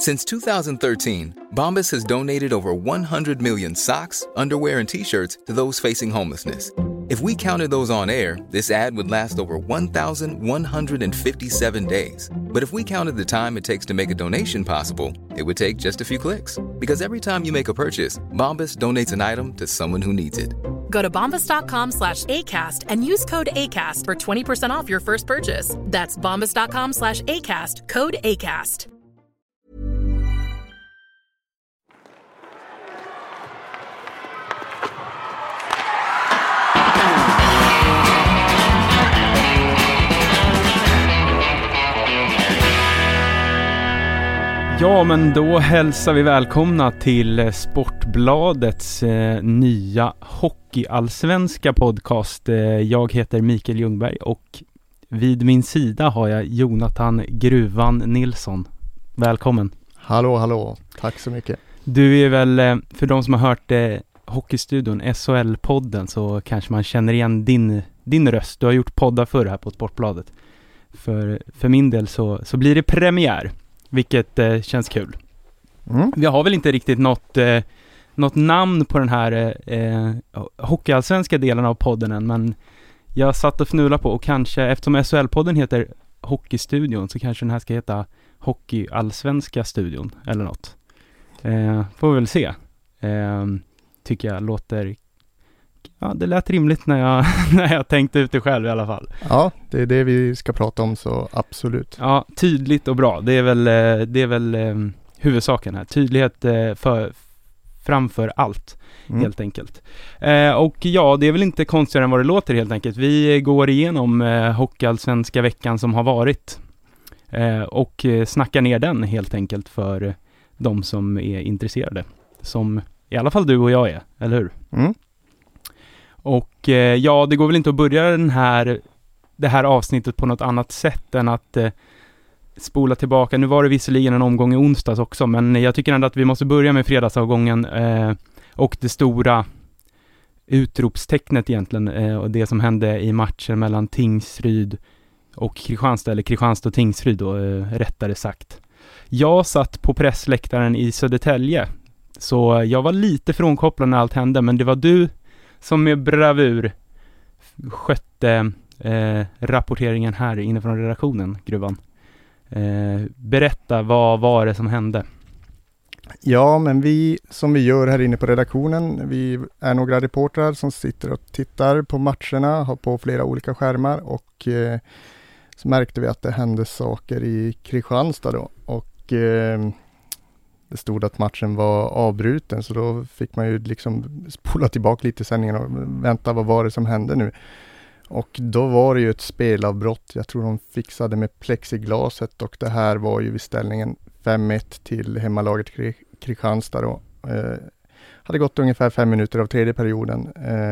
Since 2013, Bombas has donated over 100 million socks, underwear, and T-shirts to those facing homelessness. If we counted those on air, this ad would last over 1,157 days. But if we counted the time it takes to make a donation possible, it would take just a few clicks. Because every time you make a purchase, Bombas donates an item to someone who needs it. Go to bombas.com/ACAST and use code ACAST for 20% off your first purchase. That's bombas.com/ACAST, code ACAST. Ja, men då hälsar vi välkomna till Sportbladets nya hockeyallsvenska podcast. Jag heter Mikael Ljungberg och vid min sida har jag Jonathan Gruvan Nilsson. Välkommen. Hallå. Tack så mycket. Du är väl, för de som har hört Hockeystudion, SHL-podden, så kanske man känner igen din röst. Du har gjort poddar förr här på Sportbladet. För min del så blir det premiär. Vilket känns kul. Vi har väl inte riktigt något namn på den här hockeyallsvenska delen av podden än, men jag satt och fnulade på, och kanske, eftersom SHL-podden heter Hockeystudion, så kanske den här ska heta Hockeyallsvenska studion eller något. Får vi väl se. Tycker jag låter... Ja, det lät rimligt när jag tänkte ut det själv i alla fall. Ja, det är det vi ska prata om, så absolut. Ja, tydligt och bra. Det är väl huvudsaken här. Tydlighet framför allt, helt enkelt. Och ja, det är väl inte konstigare än vad det låter, helt enkelt. Vi går igenom hockeyallsvenska veckan som har varit och snackar ner den, helt enkelt, för de som är intresserade. Som i alla fall du och jag är, eller hur? Och ja, det går väl inte att börja det här avsnittet på något annat sätt än att spola tillbaka. Nu var det visserligen en omgång i onsdags också, men jag tycker ändå att vi måste börja med fredagsavgången och det stora utropstecknet egentligen, och det som hände i matchen mellan Tingsryd och Kristianstad, eller Kristianstad och Tingsryd då, rättare sagt. Jag satt på pressläktaren i Södertälje, så jag var lite frånkopplad när allt hände, men det var du som med bravur skötte rapporteringen här inne från redaktionen, Gruvan. Berätta, vad var det som hände? Ja, men vi gör här inne på redaktionen, vi är några reportrar som sitter och tittar på matcherna, har på flera olika skärmar, och så märkte vi att det hände saker i Kristianstad då, och det stod att matchen var avbruten, så då fick man ju liksom spola tillbaka lite i sändningen och vänta, vad var det som hände nu? Och då var det ju ett spelavbrott. Jag tror de fixade med plexiglaset, och det här var ju vid ställningen 5-1 till hemmalaget Kristianstad då. Hade gått ungefär 5 minuter av tredje perioden.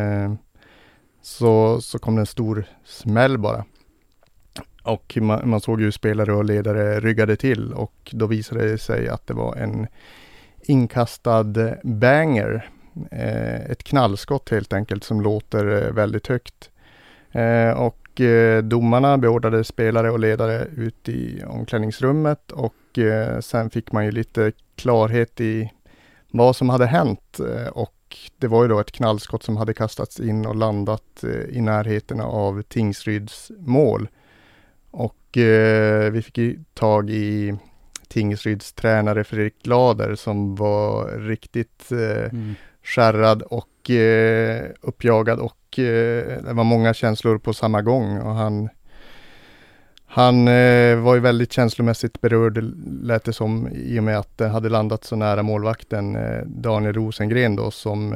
Så kom det en stor smäll bara. Och man såg ju spelare och ledare ryggade till, och då visade det sig att det var en inkastad banger. Ett knallskott helt enkelt, som låter väldigt högt. Och domarna beordrade spelare och ledare ut i omklädningsrummet, och sen fick man ju lite klarhet i vad som hade hänt, och det var ju då ett knallskott som hade kastats in och landat i närheten av Tingsryds mål. Och vi fick ju tag i Tingsryds tränare Fredrik Glader, som var riktigt skärrad och uppjagad, och det var många känslor på samma gång, och han var ju väldigt känslomässigt berörd, lät det som, i och med att det hade landat så nära målvakten Daniel Rosengren då, som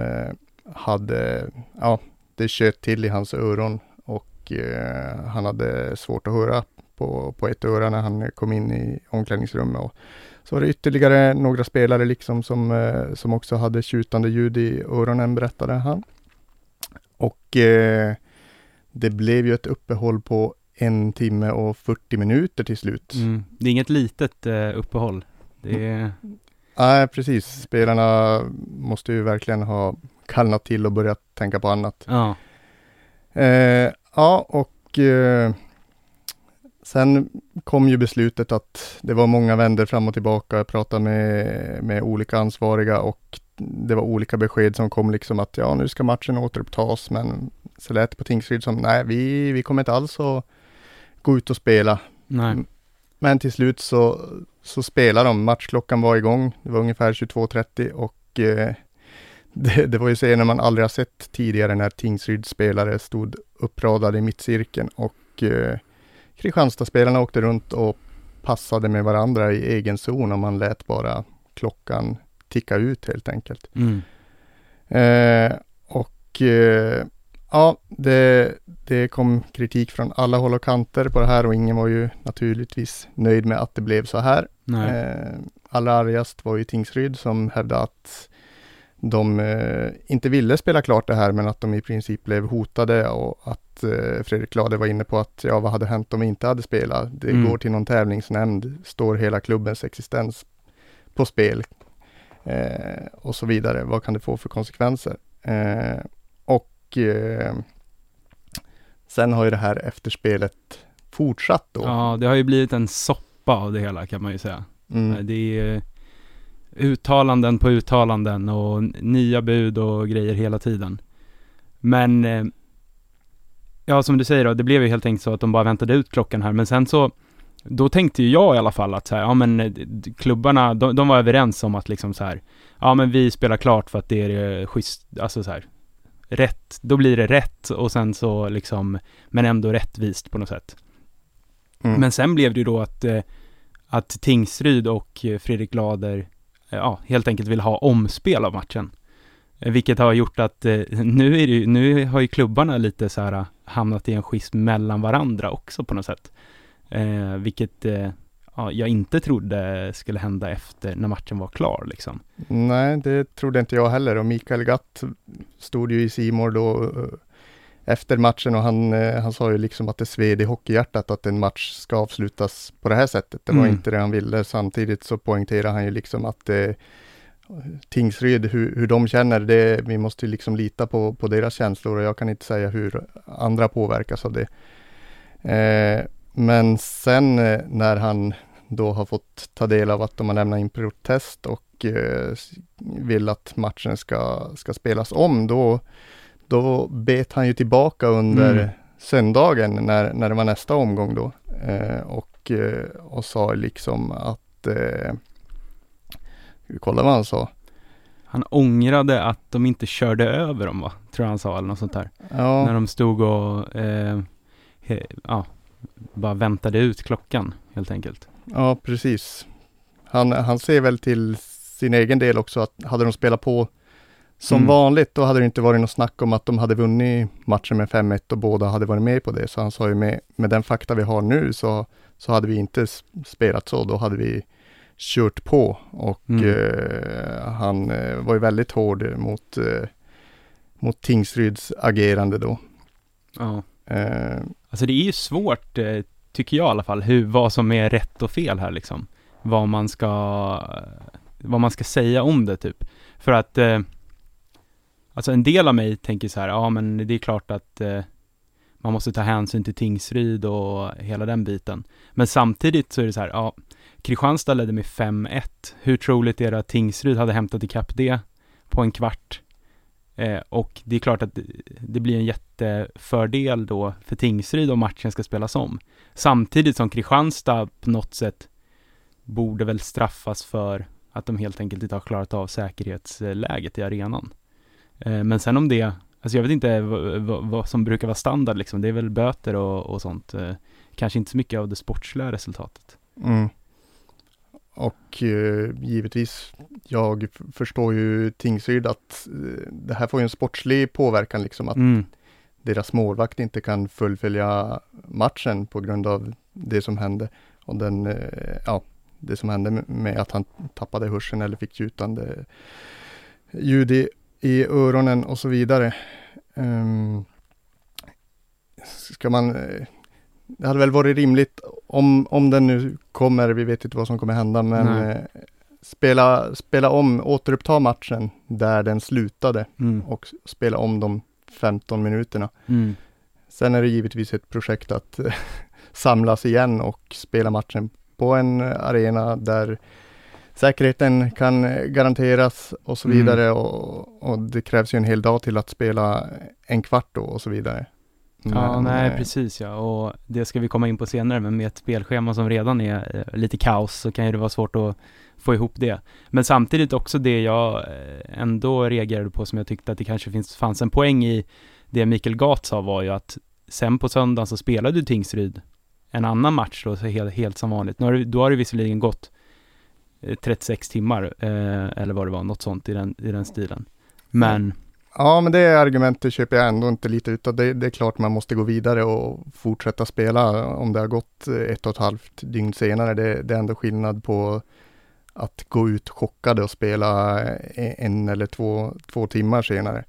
det sköt till i hans öron, och han hade svårt att höra på ett öra när han kom in i omklädningsrummet. Och så var det ytterligare några spelare liksom som också hade tjutande ljud i öronen, berättade han. Och det blev ju ett uppehåll på 1 timme och 40 minuter till slut. Det är inget litet uppehåll. Nej, precis. Spelarna måste ju verkligen ha kallnat till och börjat tänka på annat. Ja. Och Sen kom ju beslutet att det var många vändor fram och tillbaka. Jag pratade med olika ansvariga och det var olika besked som kom liksom att ja, nu ska matchen återupptas, men så lät det på Tingsryd som nej, vi kommer inte alls att gå ut och spela. Nej. Men till slut så spelade de. Matchklockan var igång. Det var ungefär 22:30 och det var ju scener man aldrig har sett tidigare när Tingsryd spelare stod uppradade i mittcirkeln och Kristianstad-spelarna åkte runt och passade med varandra i egen zon och man lät bara klockan ticka ut helt enkelt. Ja, det kom kritik från alla håll och kanter på det här och ingen var ju naturligtvis nöjd med att det blev så här. Allra argast var ju Tingsryd som hävdade att de inte ville spela klart det här, men att de i princip blev hotade och att Fredrik Glade var inne på att ja, vad hade hänt om vi inte hade spelat? Det går till någon tävlingsnämnd, står hela klubbens existens på spel och så vidare. Vad kan det få för konsekvenser? Sen har ju det här efterspelet fortsatt då. Ja, det har ju blivit en soppa av det hela kan man ju säga. Det är uttalanden på uttalanden och nya bud och grejer hela tiden. Men ja, som du säger då, det blev ju helt enkelt så att de bara väntade ut klockan här. Men sen så, då tänkte ju jag i alla fall att så här, ja men klubbarna, de var överens om att liksom så här, ja men vi spelar klart för att det är schysst, alltså så här, rätt, då blir det rätt och sen så liksom, men ändå rättvist på något sätt. Men sen blev det ju då att Tingsryd och Fredrik Glader helt enkelt vill ha omspel av matchen. Vilket har gjort att nu har ju klubbarna lite så här hamnat i en schism mellan varandra också på något sätt. Vilket jag inte trodde skulle hända efter när matchen var klar liksom. Nej, det trodde inte jag heller och Mikael Gatt stod ju i C More då efter matchen och han sa ju liksom att det sved i hockeyhjärtat att en match ska avslutas på det här sättet. Det var inte det han ville. Samtidigt så poängterar han ju liksom att Tingsryd, hur de känner det, vi måste ju liksom lita på deras känslor och jag kan inte säga hur andra påverkas av det. Men sen när han då har fått ta del av att de har lämnat in protest och vill att matchen ska spelas om, då bet han ju tillbaka under söndagen när det var nästa omgång då och sa liksom att kolla vad han sa. Han ångrade att de inte körde över dem, va? Tror han sa, eller något sånt där. Ja. När de stod och bara väntade ut klockan, helt enkelt. Ja, precis. Han ser väl till sin egen del också att hade de spelat på som vanligt, då hade det inte varit något snack om att de hade vunnit matchen med 5-1 och båda hade varit med på det. Så han sa ju med den fakta vi har nu så hade vi inte spelat så. Då hade vi kört på och han var ju väldigt hård mot Tingsryds agerande då. Ja. Alltså det är ju svårt, tycker jag i alla fall, vad som är rätt och fel här liksom. Vad man ska säga om det typ. För att alltså en del av mig tänker så här, ja men det är klart att man måste ta hänsyn till Tingsryd och hela den biten. Men samtidigt så är det så här, ja, Kristianstad ledde med 5-1. Hur troligt är det att Tingsryd hade hämtat ikapp det på en kvart? Och det är klart att det blir en jättefördel då för Tingsryd om matchen ska spelas om. Samtidigt som Kristianstad på något sätt borde väl straffas för att de helt enkelt inte har klarat av säkerhetsläget i arenan. Men sen om det, alltså jag vet inte vad som brukar vara standard liksom. Det är väl böter och sånt. Kanske inte så mycket av det sportsliga resultatet. Och givetvis, jag förstår ju Tingsryd att det här får ju en sportslig påverkan liksom, att deras målvakt inte kan fullfölja matchen på grund av det som hände och det som hände med att han tappade hörseln eller fick gjutande ljud i öronen och så vidare. Det hade väl varit rimligt om den nu kommer, vi vet inte vad som kommer hända, men spela om, återuppta matchen där den slutade och spela om de 15 minuterna. Sen är det givetvis ett projekt att samlas igen och spela matchen på en arena där säkerheten kan garanteras och så vidare. Och det krävs ju en hel dag till att spela en kvart då och så vidare. Precis ja. Och det ska vi komma in på senare, men med ett spelschema som redan är lite kaos så kan ju det vara svårt att få ihop det. Men samtidigt också det jag ändå reagerade på, som jag tyckte att det kanske fanns en poäng i det Mikael Gart sa, var ju att sen på söndagen så spelade du Tingsryd en annan match då, så helt som vanligt. Då har det visserligen gått 36 timmar eller vad det var, något sånt i den stilen. Men ja, men det argumentet köper jag ändå inte lite utav. Det är klart man måste gå vidare och fortsätta spela om det har gått 1,5 dygn senare. Det är ändå skillnad på att gå ut chockade och spela 1 eller 2 timmar senare.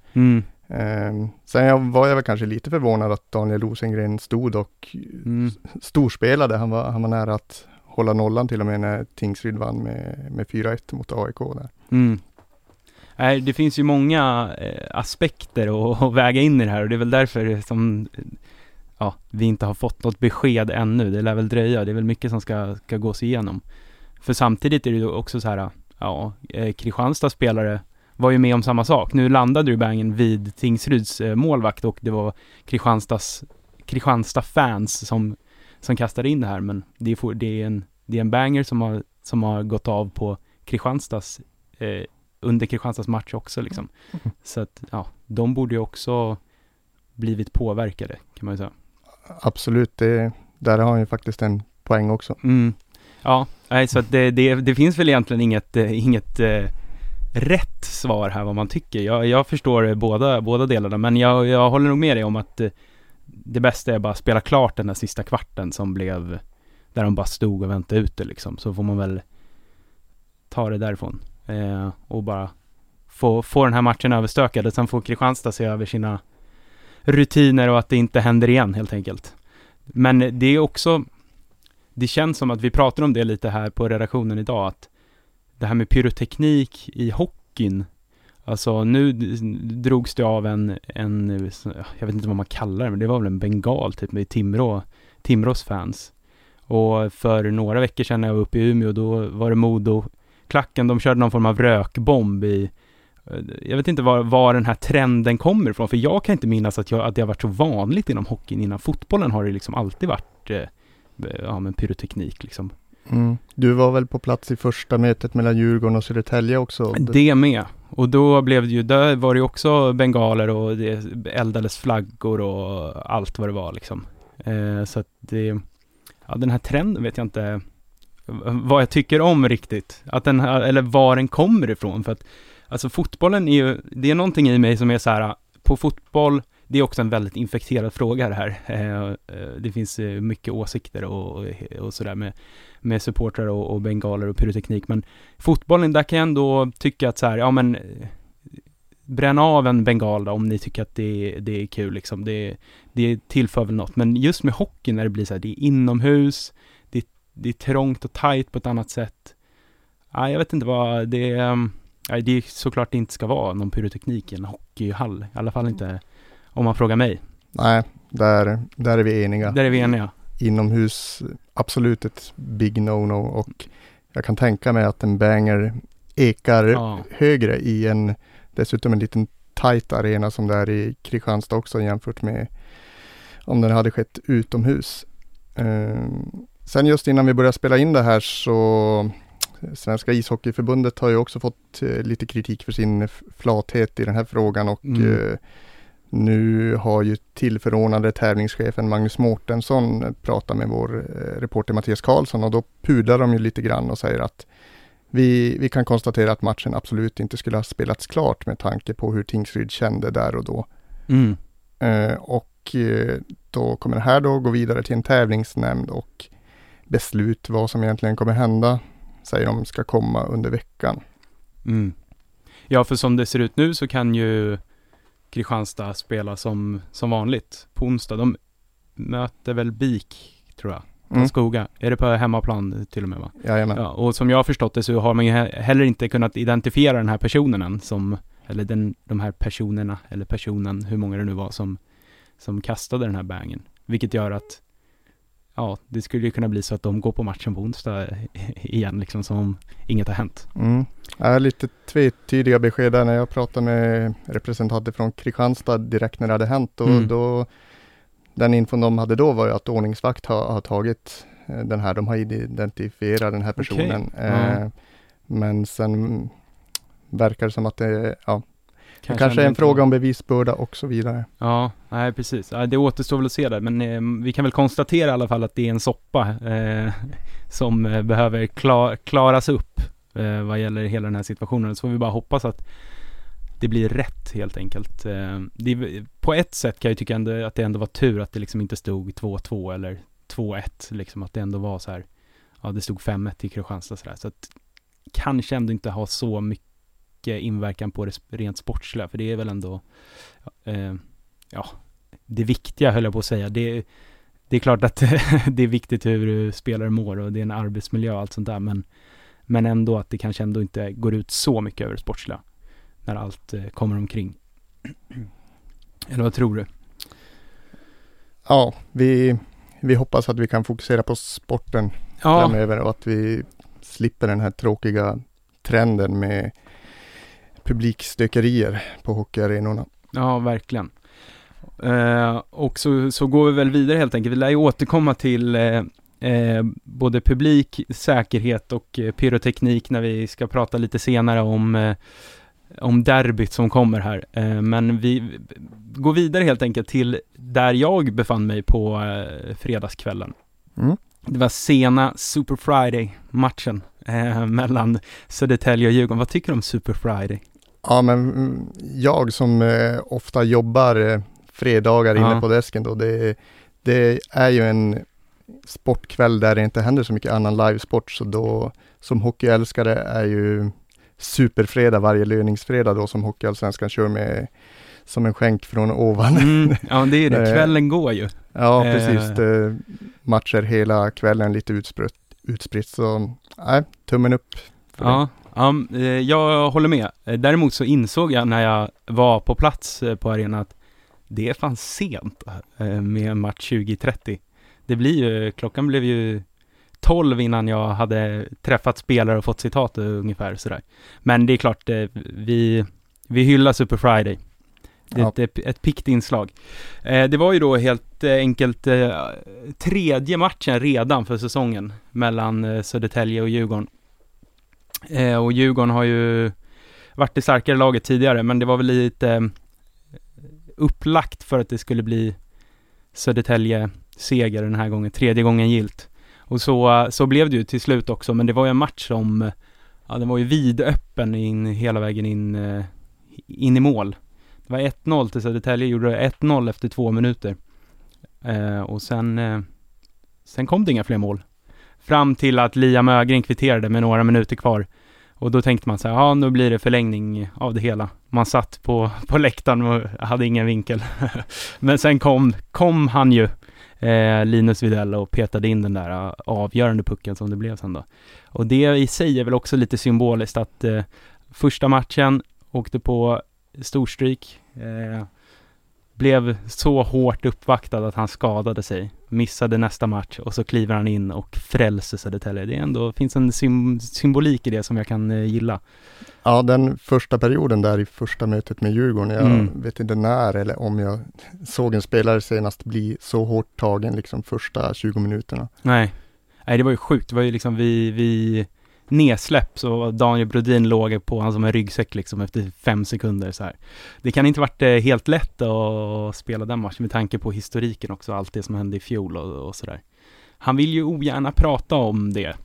Sen var jag väl kanske lite förvånad att Daniel Rosengren stod och storspelade. Han var nära att hålla nollan till och med när Tingsryd vann med 4-1 mot AIK där. Det finns ju många aspekter att väga in i det här, och det är väl därför som vi inte har fått något besked ännu. Det lär väl dröja. Det är väl mycket som ska gås igenom. För samtidigt är det ju också så här, Kristianstads spelare var ju med om samma sak. Nu landade ju Bangen vid Tingsryds målvakt, och det var Kristianstad fans som kastade in det här, men det är en banger som har gått av på Kristianstads under Kristianstads match också liksom. Så att de borde ju också blivit påverkade, kan man ju säga. Absolut, där har han ju faktiskt en poäng också. Så att det finns väl egentligen inget rätt svar här vad man tycker. Jag förstår båda delarna, men jag håller nog med dig om att det bästa är bara att spela klart den där sista kvarten som blev där de bara stod och väntade ut det liksom. Så får man väl ta det därifrån och bara få den här matchen överstökad, och sen får Kristianstad se över sina rutiner och att det inte händer igen helt enkelt. Men det är också, det känns som att vi pratar om det lite här på redaktionen idag, att det här med pyroteknik i hockeyn, alltså nu drogs det av en jag vet inte vad man kallar det, men det var väl en bengal typ med Timrås fans. Och för några veckor sedan när jag var uppe i Umeå, då var det Modo-klacken, de körde någon form av rökbomb i, jag vet inte var den här trenden kommer ifrån, för jag kan inte minnas att det har varit så vanligt inom hockeyn. Innan fotbollen har det liksom alltid varit med pyroteknik liksom. Du var väl på plats i första mötet mellan Djurgården och Södertälje också? Det med. Och då blev det ju, där var det också bengaler och det eldades flaggor och allt vad det var liksom. Så att det, den här trenden vet jag inte vad jag tycker om riktigt. Att eller var den kommer ifrån. För att alltså fotbollen är ju, det är någonting i mig som är så här, på fotboll, det är också en väldigt infekterad fråga det här. Det finns mycket åsikter och sådär med supportrar och bengaler och pyroteknik. Men fotbollen, där kan jag ändå tycka att så här, bränna av en bengal då, om ni tycker att det är kul liksom. Det tillför väl något. Men just med hockey, när det blir så här, det är inomhus, det är trångt och tajt på ett annat sätt. Jag vet inte vad det är. Det är såklart det inte ska vara någon pyroteknik i en hockeyhall. I alla fall inte om man frågar mig. Nej, där är vi eniga. Där är vi eniga. Inomhus, absolut ett big no-no. Och jag kan tänka mig att en banger ekar högre i dessutom en liten tight arena som det är i Kristianstad också, jämfört med om den hade skett utomhus. Sen just innan vi börjar spela in det här, så Svenska ishockeyförbundet har ju också fått lite kritik för sin flathet i den här frågan, och nu har ju tillförordnade tävlingschefen Magnus Mårtensson pratat med vår reporter Mattias Karlsson, och då pudlar de ju lite grann och säger att vi kan konstatera att matchen absolut inte skulle ha spelats klart med tanke på hur Tingsryd kände där och då. Och då kommer det här då gå vidare till en tävlingsnämnd, och beslut vad som egentligen kommer hända säger de ska komma under veckan. Ja, för som det ser ut nu så kan ju Kristianstad spela som vanligt på onsdag. De möter väl BIK, tror jag. Skoga. Är det på hemmaplan till och med, va? Jajamän. Ja, och som jag har förstått det så har man ju heller inte kunnat identifiera den här personen än de här personerna, eller personen, hur många det nu var som kastade den här bangen. Vilket gör att ja, det skulle ju kunna bli så att de går på matchen på onsdag igen, liksom som inget har hänt. Lite tvetydiga besked där när jag pratade med representanter från Kristianstad direkt när det hade hänt. Och då, den infon de hade då var ju att ordningsvakt har tagit den här, de har identifierat den här personen. Okay. Men sen verkar det som att det kanske är en fråga om bevisbörda och så vidare. Ja, nej precis. Det återstår väl att se där, men vi kan väl konstatera i alla fall att det är en soppa som behöver klaras upp vad gäller hela den här situationen. Så får vi bara hoppas att det blir rätt helt enkelt. På ett sätt kan jag tycka ändå att det ändå var tur att det liksom inte stod 2-2 eller 2-1, liksom att det ändå var så här, ja det stod 5-1 i Kristianstad sådär, så att kanske ändå inte ha så mycket inverkan på det rent sportsliga, för det är väl ändå det viktiga, höll jag på att säga. Det är klart att det är viktigt hur spelare mår och det är en arbetsmiljö och allt sånt där, men ändå att det kanske ändå inte går ut så mycket över det sportsliga när allt kommer omkring. Eller vad tror du? Ja, vi hoppas att vi kan fokusera på sporten framöver och att vi slipper den här tråkiga trenden med publikstökerier på hockeyarenorna. Ja, verkligen. Och så går vi väl vidare helt enkelt. Vi lär ju återkomma till både publik, säkerhet och pyroteknik när vi ska prata lite senare om derbyt som kommer här. Men vi går vidare helt enkelt till där jag befann mig på fredagskvällen. Det var sena Super Friday-matchen mellan Södertälje och Djurgården. Vad tycker du om Super Friday? Ja, men jag som ofta jobbar fredagar inne på desken då, det är ju en sportkväll där det inte händer så mycket annan livesport, så då som hockeyälskare är ju superfredag varje löningsfredag då som Hockeyallsvenskan kör med som en skänk från ovan. Ja, det är det. Kvällen går ju. Ja, precis. Matcher hela kvällen lite utspritt. Så tummen upp. Ja, jag håller med. Däremot så insåg jag när jag var på plats på arenan att det fanns sent med match 20:30. Klockan blev ju 12 innan jag hade träffat spelare och fått citat ungefär sådär. Men det är klart, vi hyllar Super Friday. Det är ett pikt inslag. Det var ju då helt enkelt tredje matchen redan för säsongen mellan Södertälje och Djurgården. Och Djurgården har ju varit det starkare laget tidigare, men det var väl lite upplagt för att det skulle bli Södertälje seger den här gången, tredje gången gilt. Och så blev det ju till slut också, men det var ju en match som den var ju vidöppen hela vägen in i mål. Det var 1-0 till Södertälje, gjorde 1-0 efter 2 minuter. Och sen kom det inga fler mål. Fram till att Liam Ögren kvitterade med några minuter kvar. Och då tänkte man så här, nu blir det förlängning av det hela. Man satt på läktaren och hade ingen vinkel. Men sen kom han ju, Linus Widell, och petade in den där avgörande pucken som det blev sen då. Och det i sig är väl också lite symboliskt att första matchen åkte på storstryk, blev så hårt uppvaktad att han skadade sig, missade nästa match och så kliver han in och frälser Södertälje. Det är ändå, finns en symbolik i det som jag kan gilla. Ja, den första perioden där i första mötet med Djurgården, jag vet inte när eller om jag såg en spelare senast bli så hårt tagen liksom första 20 minuterna. Nej, det var ju sjukt. Det var ju liksom vi nedsläpp, så Daniel Brodin låg på han som en ryggsäck liksom efter 5 sekunder så här. Det kan inte varit helt lätt att spela den matchen med tanke på historiken också, allt det som hände i fjol och sådär. Han vill ju ogärna prata om det.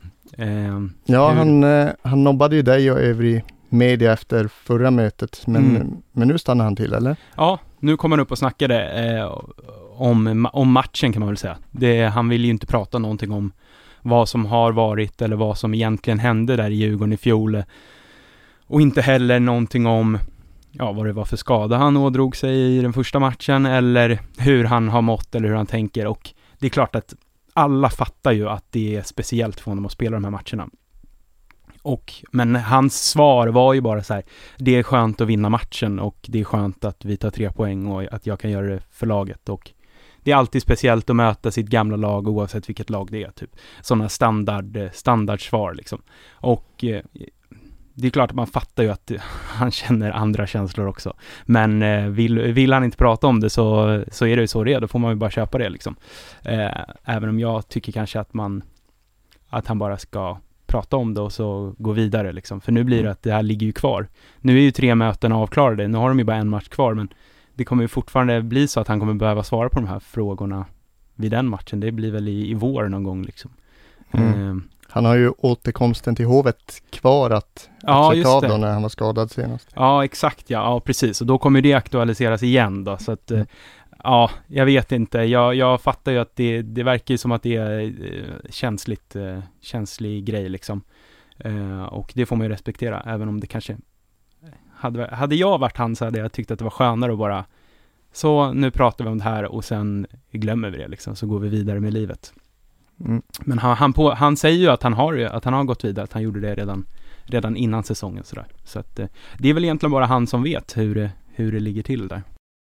Han nobbade ju dig och övrig media efter förra mötet, men nu stannar han till, eller? Ja, nu kommer han upp och snackade om matchen kan man väl säga. Han vill ju inte prata någonting om vad som har varit eller vad som egentligen hände där i Djurgården i fjol. Och inte heller någonting om vad det var för skada han ådrog sig i den första matchen eller hur han har mått eller hur han tänker. Och det är klart att alla fattar ju att det är speciellt för honom att spela de här matcherna. Men hans svar var ju bara så här: det är skönt att vinna matchen och det är skönt att vi tar 3 poäng och att jag kan göra det för laget. Och det är alltid speciellt att möta sitt gamla lag oavsett vilket lag det är typ. Sådana standardsvar liksom. Och det är klart att man fattar ju att han känner andra känslor också. Men vill han inte prata om det så är det ju så det är. Då får man ju bara köpa det liksom. Även om jag tycker kanske att han bara ska prata om det och så gå vidare liksom. För nu blir det att det här ligger ju kvar. Nu är ju 3 möten avklarade. Nu har de ju bara en match kvar, men det kommer ju fortfarande bli så att han kommer behöva svara på de här frågorna vid den matchen. Det blir väl i vår någon gång liksom. Han har ju återkomsten till Hovet kvar att checka av då när han var skadad senast. Ja, exakt. Ja, precis. Och då kommer det aktualiseras igen då. Så att, ja, jag vet inte. Jag fattar ju att det verkar ju som att det är känslig grej liksom. Och det får man ju respektera, även om det kanske hade jag varit han så hade jag tyckt att det var skönare att bara så nu pratar vi om det här och sen glömmer vi det liksom, så går vi vidare med livet. Men han säger ju att han har gått vidare, att han gjorde det redan innan säsongen sådär. Så att det är väl egentligen bara han som vet hur det ligger till där.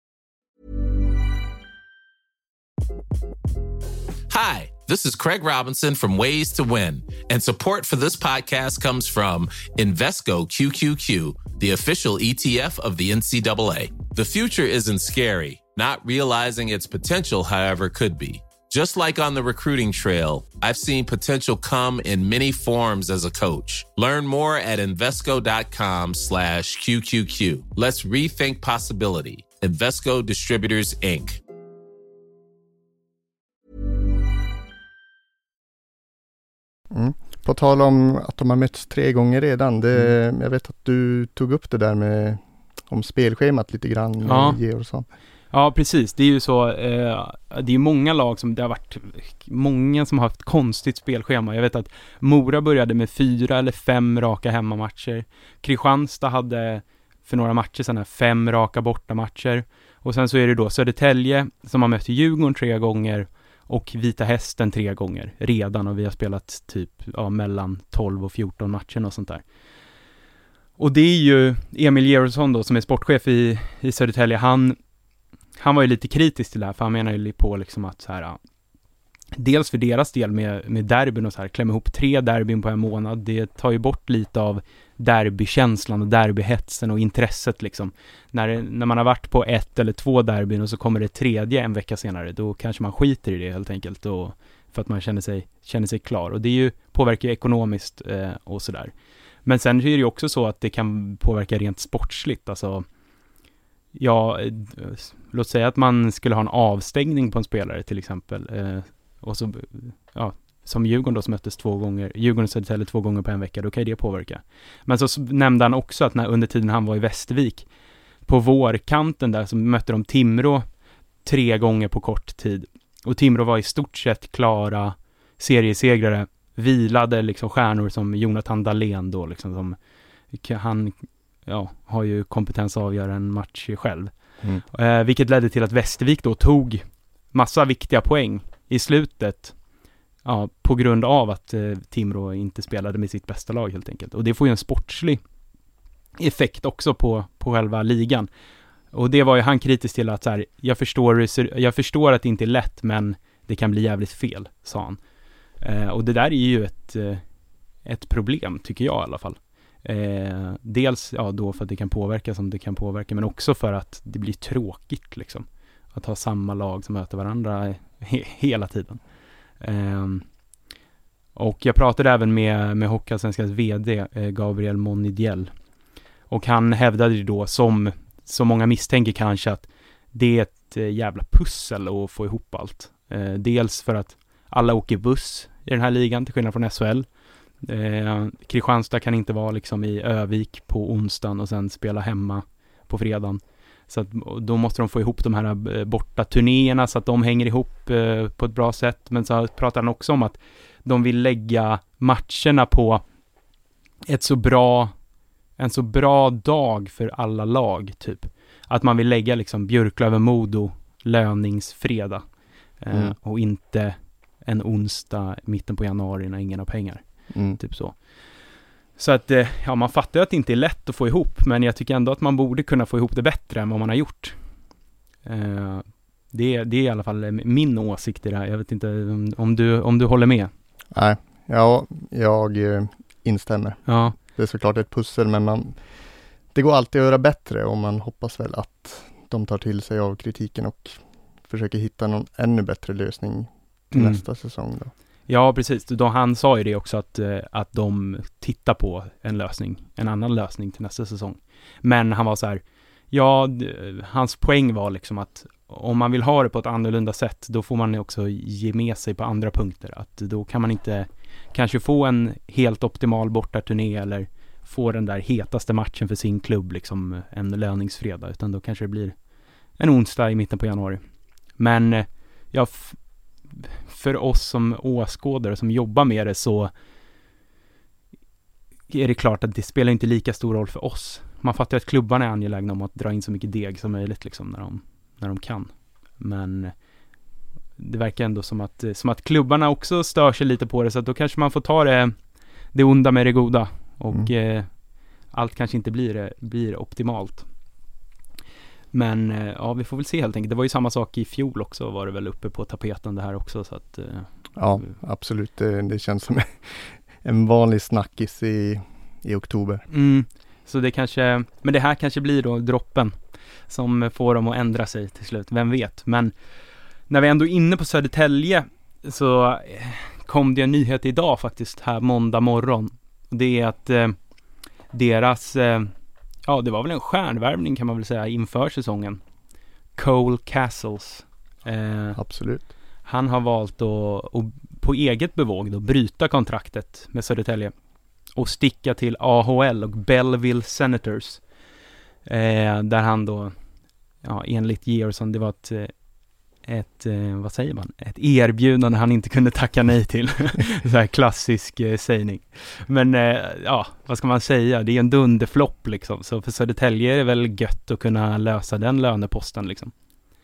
Hi, this is Craig Robinson from Ways to Win, and support for this podcast comes from Invesco QQQ, the official ETF of the NCAA. The future isn't scary. Not realizing its potential, however, could be. Just like on the recruiting trail, I've seen potential come in many forms as a coach. Learn more at Invesco.com/QQQ. Let's rethink possibility. Invesco Distributors, Inc. På tal om att de har mötts 3 gånger redan. Jag vet att du tog upp det där om spelschemat lite grann med Georgsson. Ja, precis. Det är ju så, det är många lag som det har varit många som har haft konstigt spelschema. Jag vet att Mora började med 4 eller 5 raka hemmamatcher. Kristianstad hade för några matcher sedan 5 raka bortamatcher. Och sen så är det då Södertälje som har mött Djurgården 3 gånger och Vita Hästen 3 gånger redan, och vi har spelat typ mellan 12 och 14 matcher och sånt där. Och det är ju Emil Georgsson då som är sportchef i Södertälje. Han var ju lite kritisk till det här, för han menar ju på liksom att så här, dels för deras del med derbyn och så här, klämma ihop 3 derbyn på en månad, det tar ju bort lite av derbykänslan och derbyhetsen och intresset liksom. När man har varit på 1 eller 2 derbyn och så kommer det 3:e en vecka senare, då kanske man skiter i det helt enkelt, och för att man känner sig klar, och det är ju, påverkar ju ekonomiskt och sådär. Men sen är det ju också så att det kan påverka rent sportsligt, alltså låt säga att man skulle ha en avstängning på en spelare till exempel, och så som Djurgården då som möttes 2 gånger, Djurgården och Södertälje 2 gånger på en vecka, då kan det påverka. Men så nämnde han också att under tiden han var i Västervik, på vårkanten där, så mötte de Timrå 3 gånger på kort tid, och Timrå var i stort sett klara seriesegrare, vilade liksom stjärnor som Jonathan Dahlén då liksom, som han har ju kompetens att avgöra en match själv. Vilket ledde till att Västervik då tog massa viktiga poäng i slutet, på grund av att Timrå inte spelade med sitt bästa lag helt enkelt. Och det får ju en sportslig effekt också på själva ligan. Och det var ju han kritisk till, att så här, jag förstår att det inte är lätt, men det kan bli jävligt fel, sa han. Och det där är ju ett problem, tycker jag i alla fall. Dels då för att det kan påverka som det kan påverka, men också för att det blir tråkigt liksom, att ha samma lag som möter varandra hela tiden. Och jag pratade även med Hockeyallsvenskans vd Gabriel Monidiel, och han hävdade ju då, som så många misstänker kanske, att det är ett jävla pussel att få ihop allt. Dels för att alla åker buss i den här ligan till skillnad från SHL. Kristianstad kan inte vara liksom i Övik på onsdagen och sen spela hemma på fredagen. Så att, då måste de få ihop de här borta turnéerna så att de hänger ihop på ett bra sätt. Men så pratar han också om att de vill lägga matcherna på en så bra dag för alla lag typ. Att man vill lägga liksom Björklöven-Modo löningsfredag och inte en onsdag mitten på januari när ingen har pengar. Typ så. Så att man fattar ju att det inte är lätt att få ihop, men jag tycker ändå att man borde kunna få ihop det bättre än vad man har gjort. Det är i alla fall min åsikt i det här. Jag vet inte om du håller med. Nej, ja, jag instämmer. Ja. Det är såklart ett pussel, men det går alltid att göra bättre, och man hoppas väl att de tar till sig av kritiken och försöker hitta någon ännu bättre lösning till nästa säsong då. Ja, precis. Han sa ju det också att de tittar på en annan lösning till nästa säsong. Men han var så här, hans poäng var liksom att om man vill ha det på ett annorlunda sätt, då får man också ge med sig på andra punkter. Att då kan man inte kanske få en helt optimal bortaturné eller få den där hetaste matchen för sin klubb, liksom en löningsfredag, utan då kanske det blir en onsdag i mitten på januari. Men för oss som åskådare som jobbar med det, så är det klart att det spelar inte lika stor roll för oss. Man fattar att klubbarna är angelägna om att dra in så mycket deg som möjligt liksom, när de kan. Men det verkar ändå som att klubbarna också stör sig lite på det, så att då kanske man får ta det onda med det goda, och allt kanske inte blir optimalt. Men ja, vi får väl se helt enkelt. Det var ju samma sak i fjol också, var det väl uppe på tapeten det här också, så att ja, absolut. Det känns som en vanlig snackis i oktober. Så det kanske, men det här kanske blir då droppen som får dem att ändra sig till slut, vem vet. Men när vi ändå är inne på Södertälje, så kom det en nyhet idag faktiskt här måndag morgon. Det är att deras det var väl en stjärnvärvning kan man väl säga inför säsongen. Cole Castles. Absolut. Han har valt att på eget bevåg då bryta kontraktet med Södertälje och sticka till AHL och Belleville Senators. Där han då, enligt Georgsson, det var ett vad säger man? Ett erbjudande han inte kunde tacka nej till. Så här klassisk sägning. Men vad ska man säga? Det är en dunderflopp liksom. Så för Södertälje är det väl gött att kunna lösa den löneposten liksom.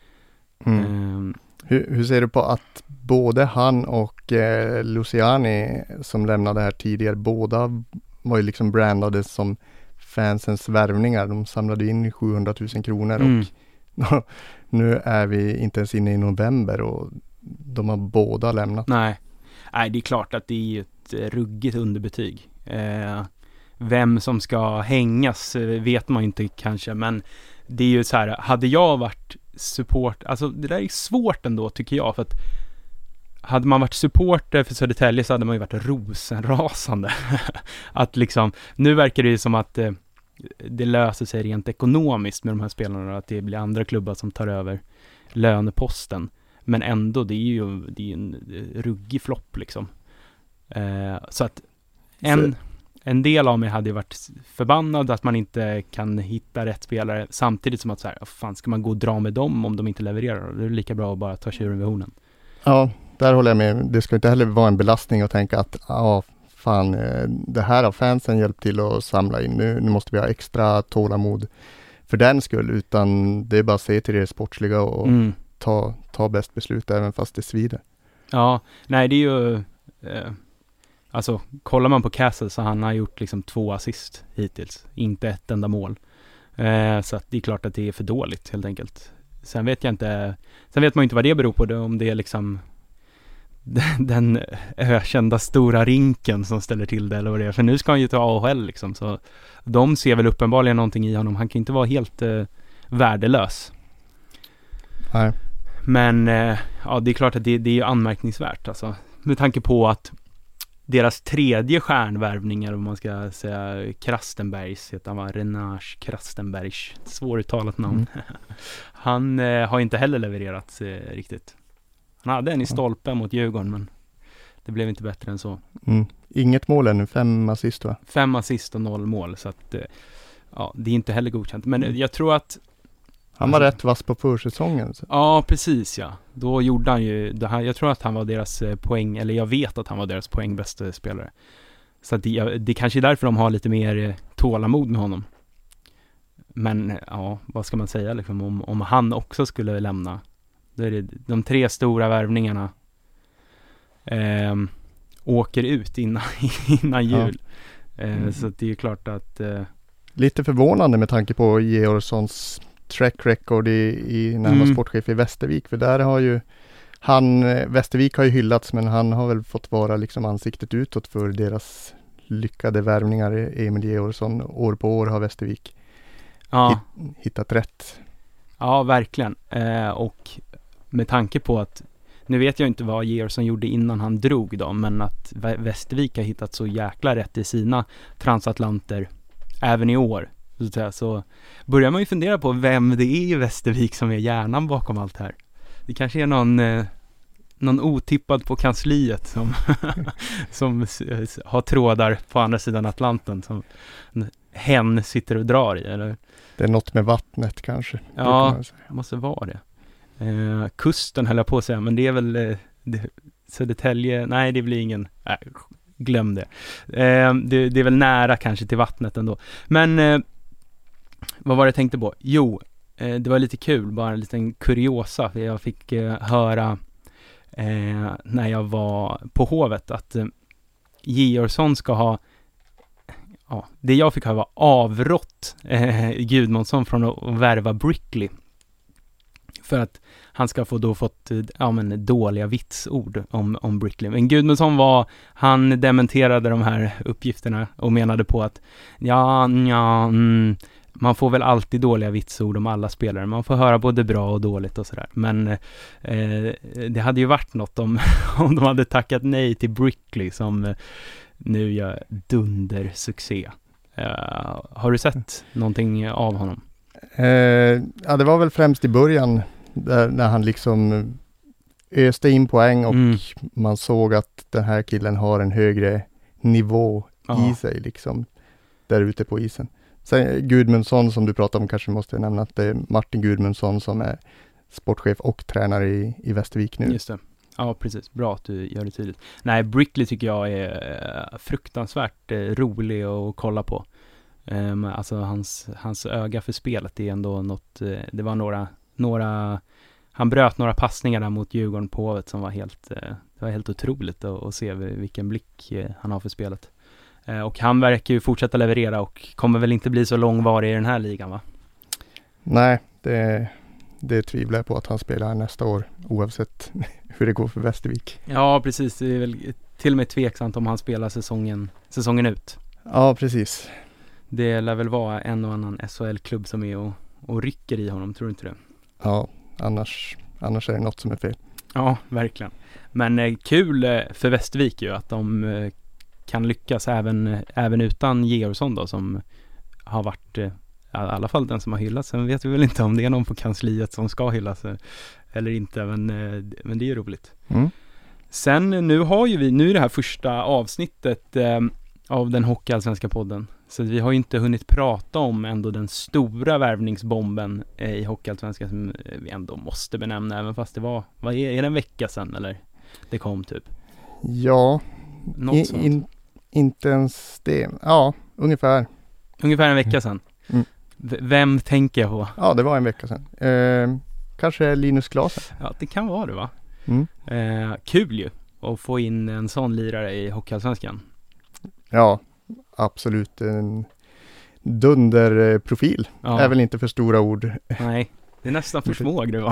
Hur ser du på att både han och Luciani som lämnade här tidigare, båda var ju liksom brandade som fansens värvningar. De samlade in 700 000 kronor och nu är vi inte ens inne i november och de har båda lämnat. Nej, det är klart att det är ett ruggigt underbetyg. Vem som ska hängas vet man inte kanske, men det är ju så här, hade jag varit support, alltså det där är svårt ändå tycker jag, för att hade man varit supporter för Södertälje så hade man ju varit rosenrasande. Att liksom, nu verkar det ju som att det löser sig rent ekonomiskt med de här spelarna, att det blir andra klubbar som tar över löneposten. Men ändå, det är en ruggig flopp liksom. Så att en del av mig hade ju varit förbannad att man inte kan hitta rätt spelare, samtidigt som att så här, fan, ska man gå och dra med dem om de inte levererar? Det är lika bra att bara ta tjuren vid hornen. Ja, där håller jag med. Det ska inte heller vara en belastning att tänka att det här har fansen hjälpt till att samla in. Nu måste vi ha extra tålamod för den skull, utan det är bara att se till det sportsliga och ta bäst beslut även fast det svider. Ja, nej det är ju alltså kollar man på Castle så han har gjort liksom 2 assist hittills, inte ett enda mål. Så att det är klart att det är för dåligt helt enkelt. Sen vet man inte vad det beror på, om det är liksom den ökända stora rinken som ställer till det eller vad det är. För nu ska han ju ta AHL liksom, så de ser väl uppenbarligen någonting i honom. Han kan inte vara helt värdelös. Nej. Men det är klart att det är ju anmärkningsvärt alltså, med tanke på att deras tredje stjärnvärvningar, om man ska säga Krastenbergs, heter han, var Renage Krastenbergs, svåruttalat namn. Han har inte heller levererat riktigt. Han hade en i stolpen mot Djurgården, men det blev inte bättre än så. Inget mål ännu, 5 assist va? 5 assist och 0 mål, så att det är inte heller godkänt. Men jag tror att han var rätt vass på försäsongen. Så. Ja, precis ja. Då gjorde han ju det här, jag tror att han var deras poäng, eller jag vet att han var deras poängbästa spelare. Så att det kanske är därför de har lite mer tålamod med honom. Men vad ska man säga liksom, om han också skulle lämna. Då är det de 3 stora värvningarna åker ut innan jul. Så att det är ju klart att lite förvånande med tanke på Georgssons track record när han var sportchef i Västervik. För där har ju Västervik har ju hyllats, men han har väl fått vara liksom ansiktet utåt för deras lyckade värvningar. Emil Georgsson, år på år har Västervik hittat rätt. Ja, verkligen. Och med tanke på att, nu vet jag inte vad Georgsson gjorde innan han drog då, men att Västervik har hittat så jäkla rätt i sina transatlanter även i år. Så börjar man ju fundera på vem det är i Västervik som är hjärnan bakom allt här. Det kanske är någon otippad på kansliet som har trådar på andra sidan Atlanten som hen sitter och drar i, eller? Det är något med vattnet kanske. Ja, det måste vara det. Kusten höll jag på att säga, men det är väl Södertälje, nej det blir ingen, glöm det. Det är väl nära kanske till vattnet ändå. Men vad var det jag tänkte på? Jo, det var lite kul, bara en liten kuriosa, för jag fick höra när jag var på Hovet att Georgsson ska ha, det jag fick höra var avrått Gudmundsson från att värva Brickley. För att han ska fått dåliga vitsord om Brickley. Men Gudmundsson han dementerade de här uppgifterna och menade på att man får väl alltid dåliga vitsord om alla spelare. Man får höra både bra och dåligt och sådär. Men det hade ju varit något om de hade tackat nej till Brickley som nu gör dundersuccé. Har du sett någonting av honom? Ja, det var väl främst i början när han liksom öste in poäng och man såg att den här killen har en högre nivå i sig liksom där ute på isen. Sen Gudmundsson som du pratade om, kanske måste nämna att det är Martin Gudmundsson som är sportchef och tränare i Västervik nu. Just det. Ja, precis. Bra att du gör det tydligt. Nej, Brickley tycker jag är fruktansvärt rolig att kolla på. Alltså hans öga för spelet, det är ändå något, det var några han bröt några passningar där mot Djurgården på Hovet som var helt otroligt att se vilken blick han har för spelet. Och han verkar ju fortsätta leverera och kommer väl inte bli så långvarig i den här ligan, va? Nej, det tvivlar jag på att han spelar nästa år oavsett hur det går för Västervik. Ja, precis. Det är väl till och med tveksamt om han spelar säsongen ut. Ja, precis. Det lär väl vara en och annan SHL-klubb som är och rycker i honom, tror du inte det? Ja, annars är det något som är fel. Ja, verkligen. Men kul för Västervik ju att de kan lyckas även utan Georgsson då, som har varit i alla fall den som har hyllats. Sen vet vi väl inte om det är någon på kansliet som ska hyllas eller inte, men det är ju roligt. Sen nu är det här första avsnittet av den Hockeyallsvenska podden. Så vi har ju inte hunnit prata om ändå den stora värvningsbomben i Hockeyallsvenska som vi ändå måste benämna, även fast det är det en vecka sedan eller det kom typ? Ja, inte ens det. Ja, ungefär. Ungefär en vecka sedan. Vem tänker jag på? Ja, det var en vecka sedan. Kanske Linus Klasen. Ja, det kan vara det, va? Kul ju att få in en sån lirare i Hockeyallsvenskan. Ja, absolut. En dunderprofil. Ja. Är väl inte för stora ord. Nej, det är nästan för små, Gruvan.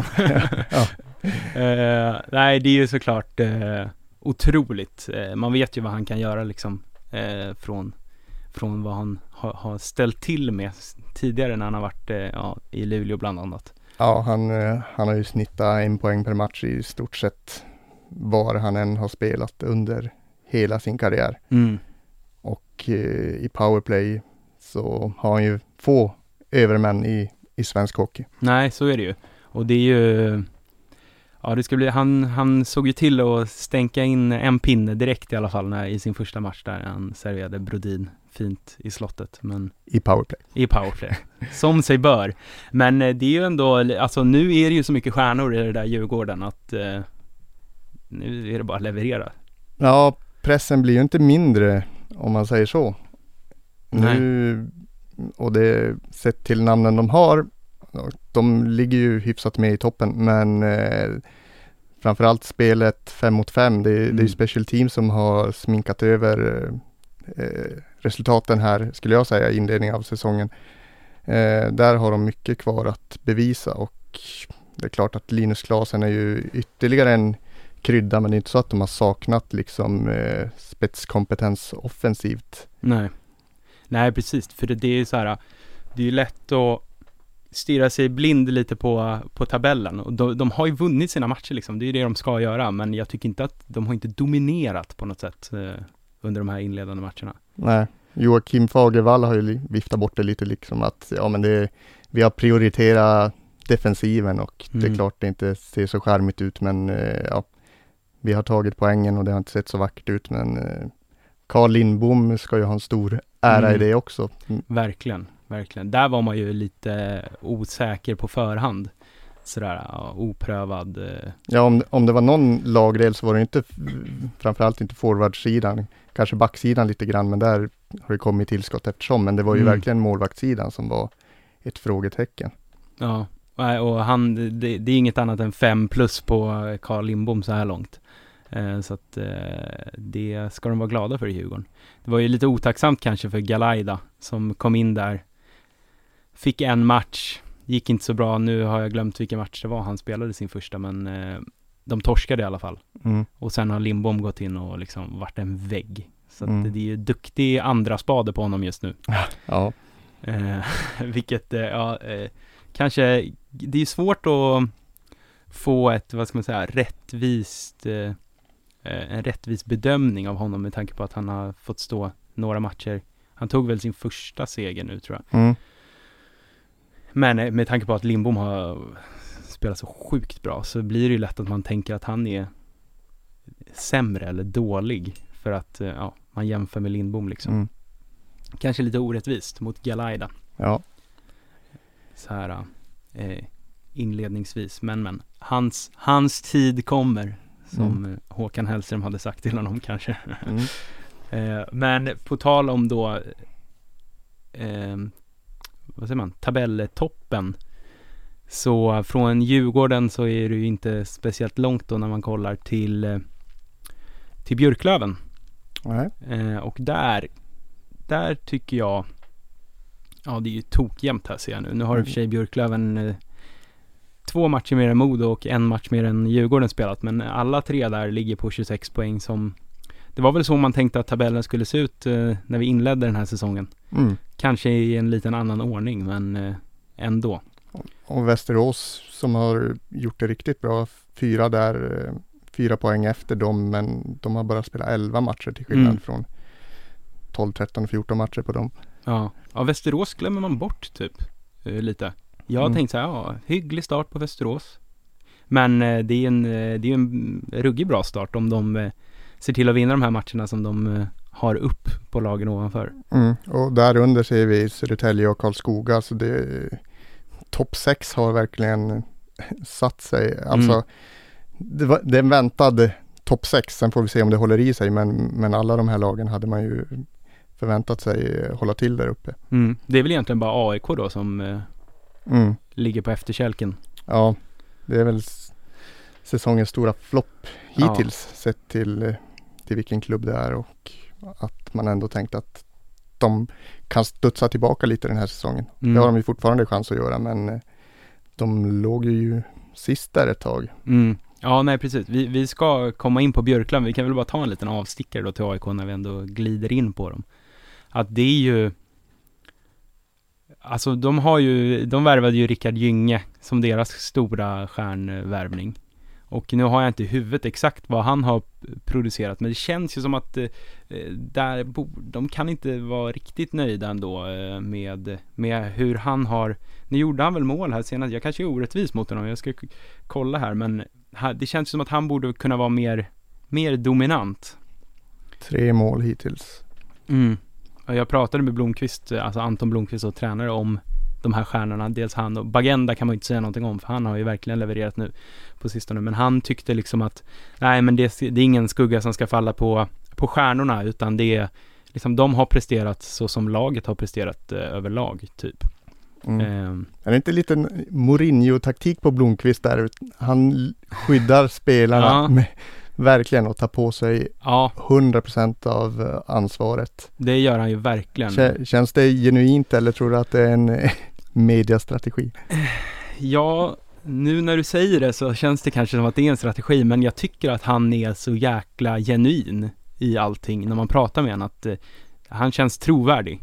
Nej, det är ju såklart otroligt. Man vet ju vad han kan göra liksom, från vad han har ställt till med tidigare när han har varit i Luleå bland annat. Ja, han har ju snittat 1 poäng per match i stort sett var han än har spelat under hela sin karriär. Och i powerplay så har han ju få övermän i svensk hockey. Nej, så är det ju. Och det är ju det ska bli, han såg ju till att stänka in en pinne direkt i alla fall i sin första match där han serverade Brodin fint i slottet. Men I powerplay. Som sig bör. Men det är ju ändå, alltså nu är det ju så mycket stjärnor i det där Djurgården att nu är det bara att leverera. Ja, pressen blir ju inte mindre om man säger så. Nu, och det sett till namnen de har, de ligger ju hyfsat med i toppen, men framförallt spelet 5 mot 5, det är ju special team som har sminkat över resultaten här, skulle jag säga, i inledningen av säsongen. Där har de mycket kvar att bevisa, och det är klart att Linus Klasen är ju ytterligare en krydda, men det är inte så att de har saknat liksom spetskompetens offensivt. Nej, precis. För det är så här, det är ju lätt att stirra sig blind lite på tabellen. Och de har ju vunnit sina matcher liksom. Det är ju det de ska göra. Men jag tycker inte att de har inte dominerat på något sätt under de här inledande matcherna. Nej, Joakim Fagervall har ju viftat bort det lite liksom att vi har prioriterat defensiven, och det är klart det inte ser så charmigt ut, men vi har tagit poängen och det har inte sett så vackert ut, men Carl Lindbom ska ju ha en stor ära i det också. Verkligen. Där var man ju lite osäker på förhand. Sådär, oprövad. Ja, om det var någon lagdel så var det inte, framförallt inte forwardsidan, kanske backsidan lite grann, men där har det kommit tillskott eftersom, men det var ju verkligen målvaktssidan som var ett frågetecken. Ja, och det är inget annat än 5+ på Carl Lindbom så här långt. Så att det ska de vara glada för i Djurgården. Det var ju lite otacksamt kanske för Galaida som kom in där. Fick en match, gick inte så bra. Nu har jag glömt vilken match det var han spelade sin första, men de torskade i alla fall. Och sen har Lindbom gått in och liksom varit en vägg. Så att det är ju duktig andra spade på honom just nu. Ja. Vilket, kanske, det är svårt att få ett, vad ska man säga, en rättvis bedömning av honom med tanke på att han har fått stå några matcher. Han tog väl sin första seger nu, tror jag. Men med tanke på att Lindbom har spelat så sjukt bra, så blir det ju lätt att man tänker att han är sämre eller dålig för att man jämför med Lindbom liksom. Kanske lite orättvist mot Galaida. Ja. Så här inledningsvis, men hans tid kommer, som Håkan Hellström hade sagt till honom kanske. Men på tal om då vad säger man, tabelltoppen, så från Djurgården så är det ju inte speciellt långt då när man kollar till Björklöven. Och där tycker jag, det är ju tokjämnt här ser jag nu. Nu har i och för sig Björklöven 2 matcher mer än Modo och 1 match mer än Djurgården spelat, men alla 3 där ligger på 26 poäng. Det var väl så man tänkte att tabellen skulle se ut när vi inledde den här säsongen. Kanske i en liten annan ordning, men ändå. Och Västerås som har gjort det riktigt bra, 4 poäng efter dem, men de har bara spelat 11 matcher till skillnad från 12, 13, 14 matcher på dem. Ja, Västerås glömmer man bort typ lite. Jag har tänkt så här, hygglig start på Västerås. Men det är en ruggig bra start om de ser till att vinna de här matcherna som de har upp på lagen ovanför. Och där under ser vi Södertälje och Karlskoga, så topp 6 har verkligen satt sig. Alltså det är en väntad topp 6, sen får vi se om det håller i sig, men alla de här lagen hade man ju förväntat sig hålla till där uppe. Det är väl egentligen bara AIK då som ligger på efterkälken. Ja, det är väl säsongens stora flopp hittills sett till vilken klubb det är, och att man ändå tänkt att de kan studsa tillbaka lite den här säsongen. Det har de ju fortfarande chans att göra, men de låg ju sist där ett tag. Ja, nej precis. Vi ska komma in på Björklöven. Vi kan väl bara ta en liten avstickare då till AIK när vi ändå glider in på dem. Att det är ju, alltså de värvade ju Rickard Gynge som deras stora stjärnvärvning. Och nu har jag inte i huvudet exakt vad han har producerat, men det känns ju som att de kan inte vara riktigt nöjda ändå med hur han har. Nu gjorde han väl mål här senast. Jag kanske är orättvis mot honom. Jag ska kolla här, men det känns som att han borde kunna vara mer dominant. 3 mål hittills. Jag pratade med Blomqvist, alltså Anton Blomqvist och tränare, om de här stjärnorna. Dels han och Bagenda kan man inte säga någonting om, för han har ju verkligen levererat nu på sistone. Men han tyckte liksom att nej, men det är ingen skugga som ska falla på stjärnorna, utan det är liksom de har presterat så som laget har presterat överlag typ. Är det inte lite Mourinho-taktik på Blomqvist där? Han skyddar spelarna med, verkligen, och tar på sig 100% av ansvaret. Det gör han ju verkligen. Känns det genuint, eller tror du att det är mediastrategi? Ja, nu när du säger det så känns det kanske som att det är en strategi, men jag tycker att han är så jäkla genuin i allting när man pratar med honom, att han känns trovärdig.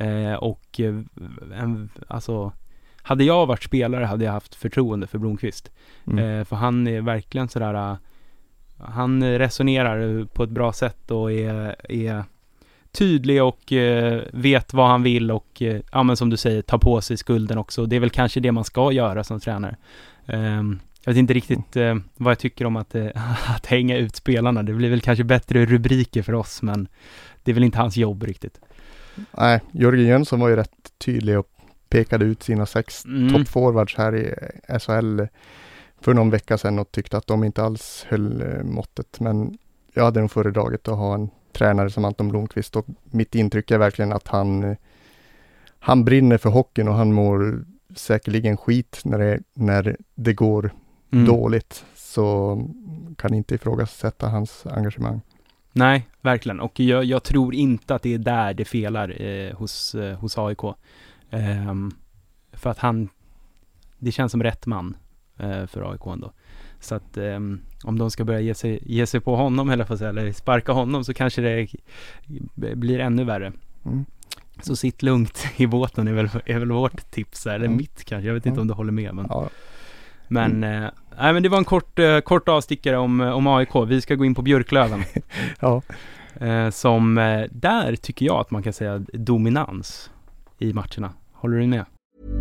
Alltså, hade jag varit spelare hade jag haft förtroende för Blomqvist. För han är verkligen sådär, han resonerar på ett bra sätt och är tydlig och vet vad han vill och ja, men som du säger, ta på sig skulden också. Det är väl kanske det man ska göra som tränare. Jag vet inte riktigt vad jag tycker om att hänga ut spelarna. Det blir väl kanske bättre rubriker för oss, men det är väl inte hans jobb riktigt. Nej, Jörgen Jönsson var ju rätt tydlig och pekade ut sina 6 toppforwards här i SHL för någon vecka sedan och tyckte att de inte alls höll måttet. Men jag hade nog föredragit att ha en tränare som Anton Blomqvist, och mitt intryck är verkligen att han brinner för hockeyn och han mår säkerligen skit när det går dåligt, så kan inte ifrågasätta hans engagemang. Nej, verkligen. Och jag tror inte att det är där det felar hos AIK. För att det känns som rätt man för AIK ändå. Så att om de ska börja ge sig på honom eller sparka honom, så kanske det blir ännu värre. Så sitt lugnt i båten är väl vårt tips, eller mitt kanske. Jag vet inte om du håller med. Men, men det var en kort avstickare om AIK. Vi ska gå in på Björklöven. Ja. Som där tycker jag att man kan säga dominans i matcherna. Håller du med?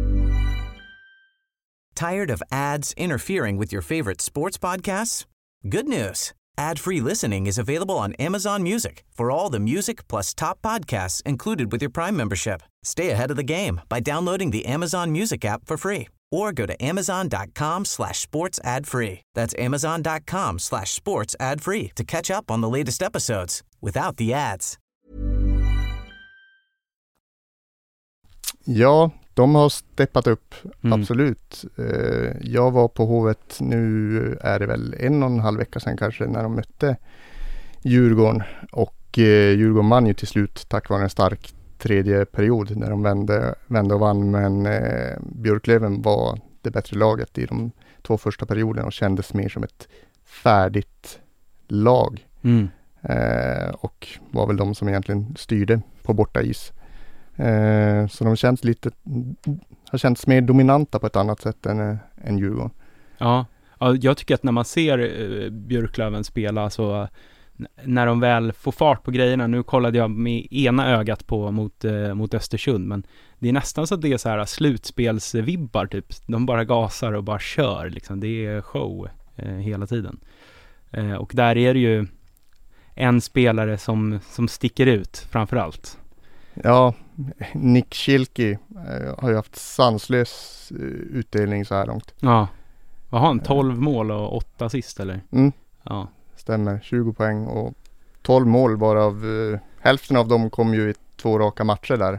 Tired of ads interfering with your favorite sports podcasts? Good news. Ad-free listening is available on Amazon Music for all the music plus top podcasts included with your Prime membership. Stay ahead of the game by downloading the Amazon Music app for free or go to amazon.com/sports ad free. That's amazon.com/sports ad free to catch up on the latest episodes without the ads. Ja, de har steppat upp, absolut. Jag var på Hovet, nu är det väl 1,5 vecka sedan kanske, när de mötte Djurgården. Och Djurgården vann ju till slut tack vare en stark tredje period när de vände och vann. Men Björklöven var det bättre laget i de 2 första perioderna och kändes mer som ett färdigt lag. Och var väl de som egentligen styrde på borta is. Så de har känts mer dominanta på ett annat sätt än Djurgården. Ja, jag tycker att när man ser Björklöven spela, så när de väl får fart på grejerna, nu kollade jag med ena ögat mot Östersund, men det är nästan så att det är så här slutspelsvibbar typ. De bara gasar och bara kör liksom. Det är show hela tiden. Och där är det ju en spelare som sticker ut framförallt. Ja, Nick Schilke har ju haft sanslös utdelning så här långt. Ja, vad har han? 12 mål och 8 assist eller? Ja, stämmer. 20 poäng och 12 mål, varav hälften av dem kom ju i 2 raka matcher där.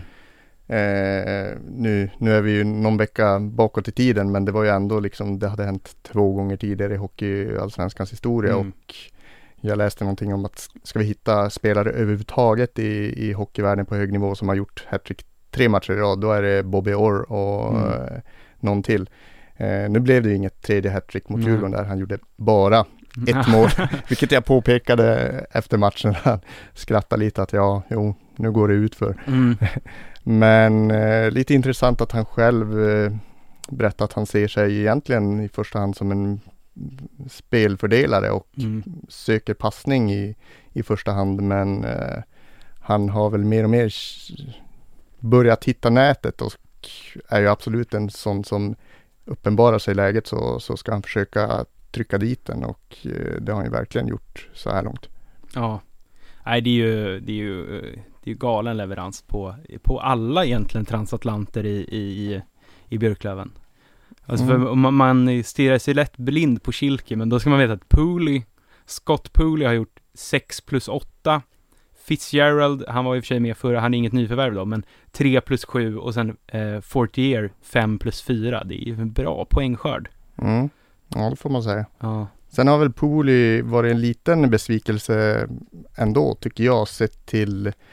Nu är vi ju någon vecka bakåt i tiden, men det var ju ändå liksom, det hade hänt 2 gånger tidigare i hockeyallsvenskans historia. Och jag läste någonting om att ska vi hitta spelare överhuvudtaget i hockeyvärlden på hög nivå som har gjort hattrick 3 matcher i rad, då är det Bobby Orr och någon till. Nu blev det ju inget tredje hattrick mot Djurgården där. Han gjorde bara 1 mål, vilket jag påpekade efter matchen. Han skrattade lite att nu går det ut för. Men lite intressant att han själv berättar att han ser sig egentligen i första hand som en spelfördelare och söker passning i första hand, men han har väl mer och mer börjat hitta nätet och är ju absolut en sån som uppenbarar sig i läget, så ska han försöka trycka dit den, och det har han ju verkligen gjort så här långt. Ja, nej, det är ju galen leverans på alla egentligen transatlanter i Björklöven. Alltså för man stirrar sig lätt blind på Schilke, men då ska man veta att Scott Pooley har gjort 6+8. Fitzgerald, han var i och för sig med förra, han är inget nyförvärv då, men 3+7 och sen Fortier 5+4. Det är ju en bra poängskörd. Ja, det får man säga. Ja. Sen har väl Pooley varit en liten besvikelse ändå, tycker jag, sett till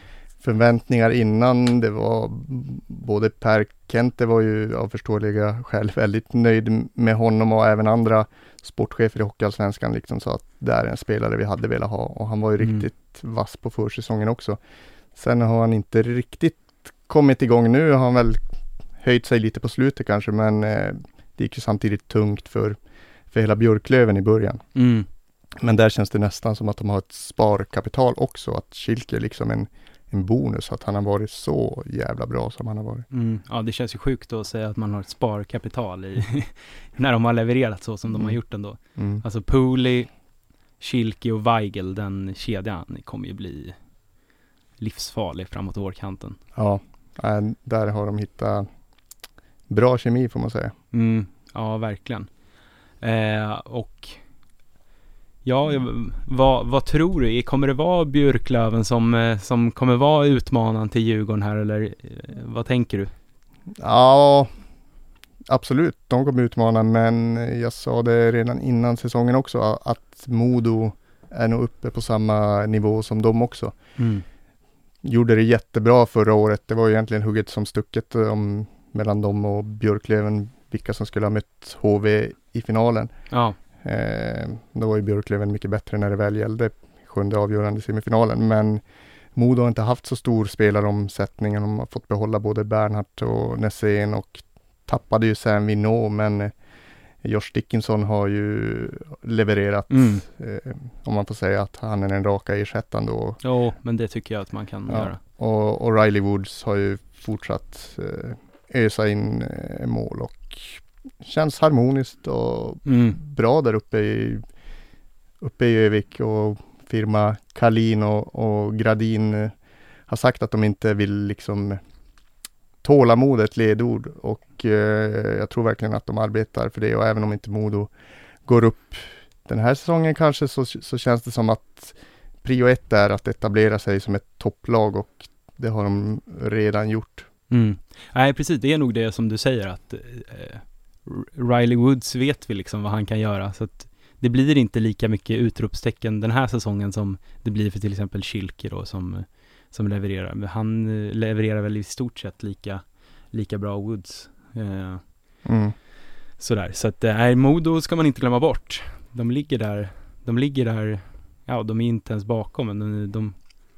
förväntningar innan. Det var både Per Kente var ju av förståeliga skäl väldigt nöjd med honom, och även andra sportchefer i Hockeyallsvenskan liksom sa att det är en spelare vi hade velat ha, och han var ju riktigt vass på försäsongen också. Sen har han inte riktigt kommit igång nu, har han väl höjt sig lite på slutet kanske, men det gick ju samtidigt tungt för hela Björklöven i början. Men där känns det nästan som att de har ett sparkapital också, att Schilke är liksom en bonus, att han har varit så jävla bra som han har varit. Ja, det känns ju sjukt att säga att man har ett sparkapital när de har levererat så som de har gjort ändå. Alltså Pooley, Schilke och Weigel, den kedjan kommer ju bli livsfarlig framåt vårkanten. Ja, där har de hittat bra kemi får man säga. Ja, verkligen. Och ja, vad tror du? Kommer det vara Björklöven som kommer vara utmanaren till Djurgården här, eller vad tänker du? Ja, absolut. De kommer utmana, men jag sa det redan innan säsongen också, att Modo är nog uppe på samma nivå som de också. Gjorde det jättebra förra året. Det var egentligen hugget som stucket mellan dem och Björklöven, vilka som skulle ha mött HV i finalen. Ja. Då var ju Björklöven mycket bättre när det väl gällde 7:e avgörande semifinalen, men Modo har inte haft så stor spelaromsättning. De har fått behålla både Bernhardt och Nässén, och tappade ju sen Vinå, men Josh Dickinson har ju levererat, om man får säga att han är den raka ersättaren då. Ja, men det tycker jag att man kan göra. Och Riley Woods har ju fortsatt ösa in mål, och känns harmoniskt och bra där uppe i Övik, och firma Kalin och Gradin har sagt att de inte vill liksom tålamod ett ledord, och jag tror verkligen att de arbetar för det, och även om inte Modo går upp den här säsongen kanske, så känns det som att prio 1 är att etablera sig som ett topplag, och det har de redan gjort. Nej, precis, det är nog det som du säger, att Riley Woods vet vi liksom vad han kan göra, så att det blir inte lika mycket utropstecken den här säsongen som det blir för till exempel Schilke då, som levererar. Men han levererar väl i stort sett lika bra Woods. Sådär. Så att Modo ska man inte glömma bort. De ligger där, ja, de är inte ens bakom, men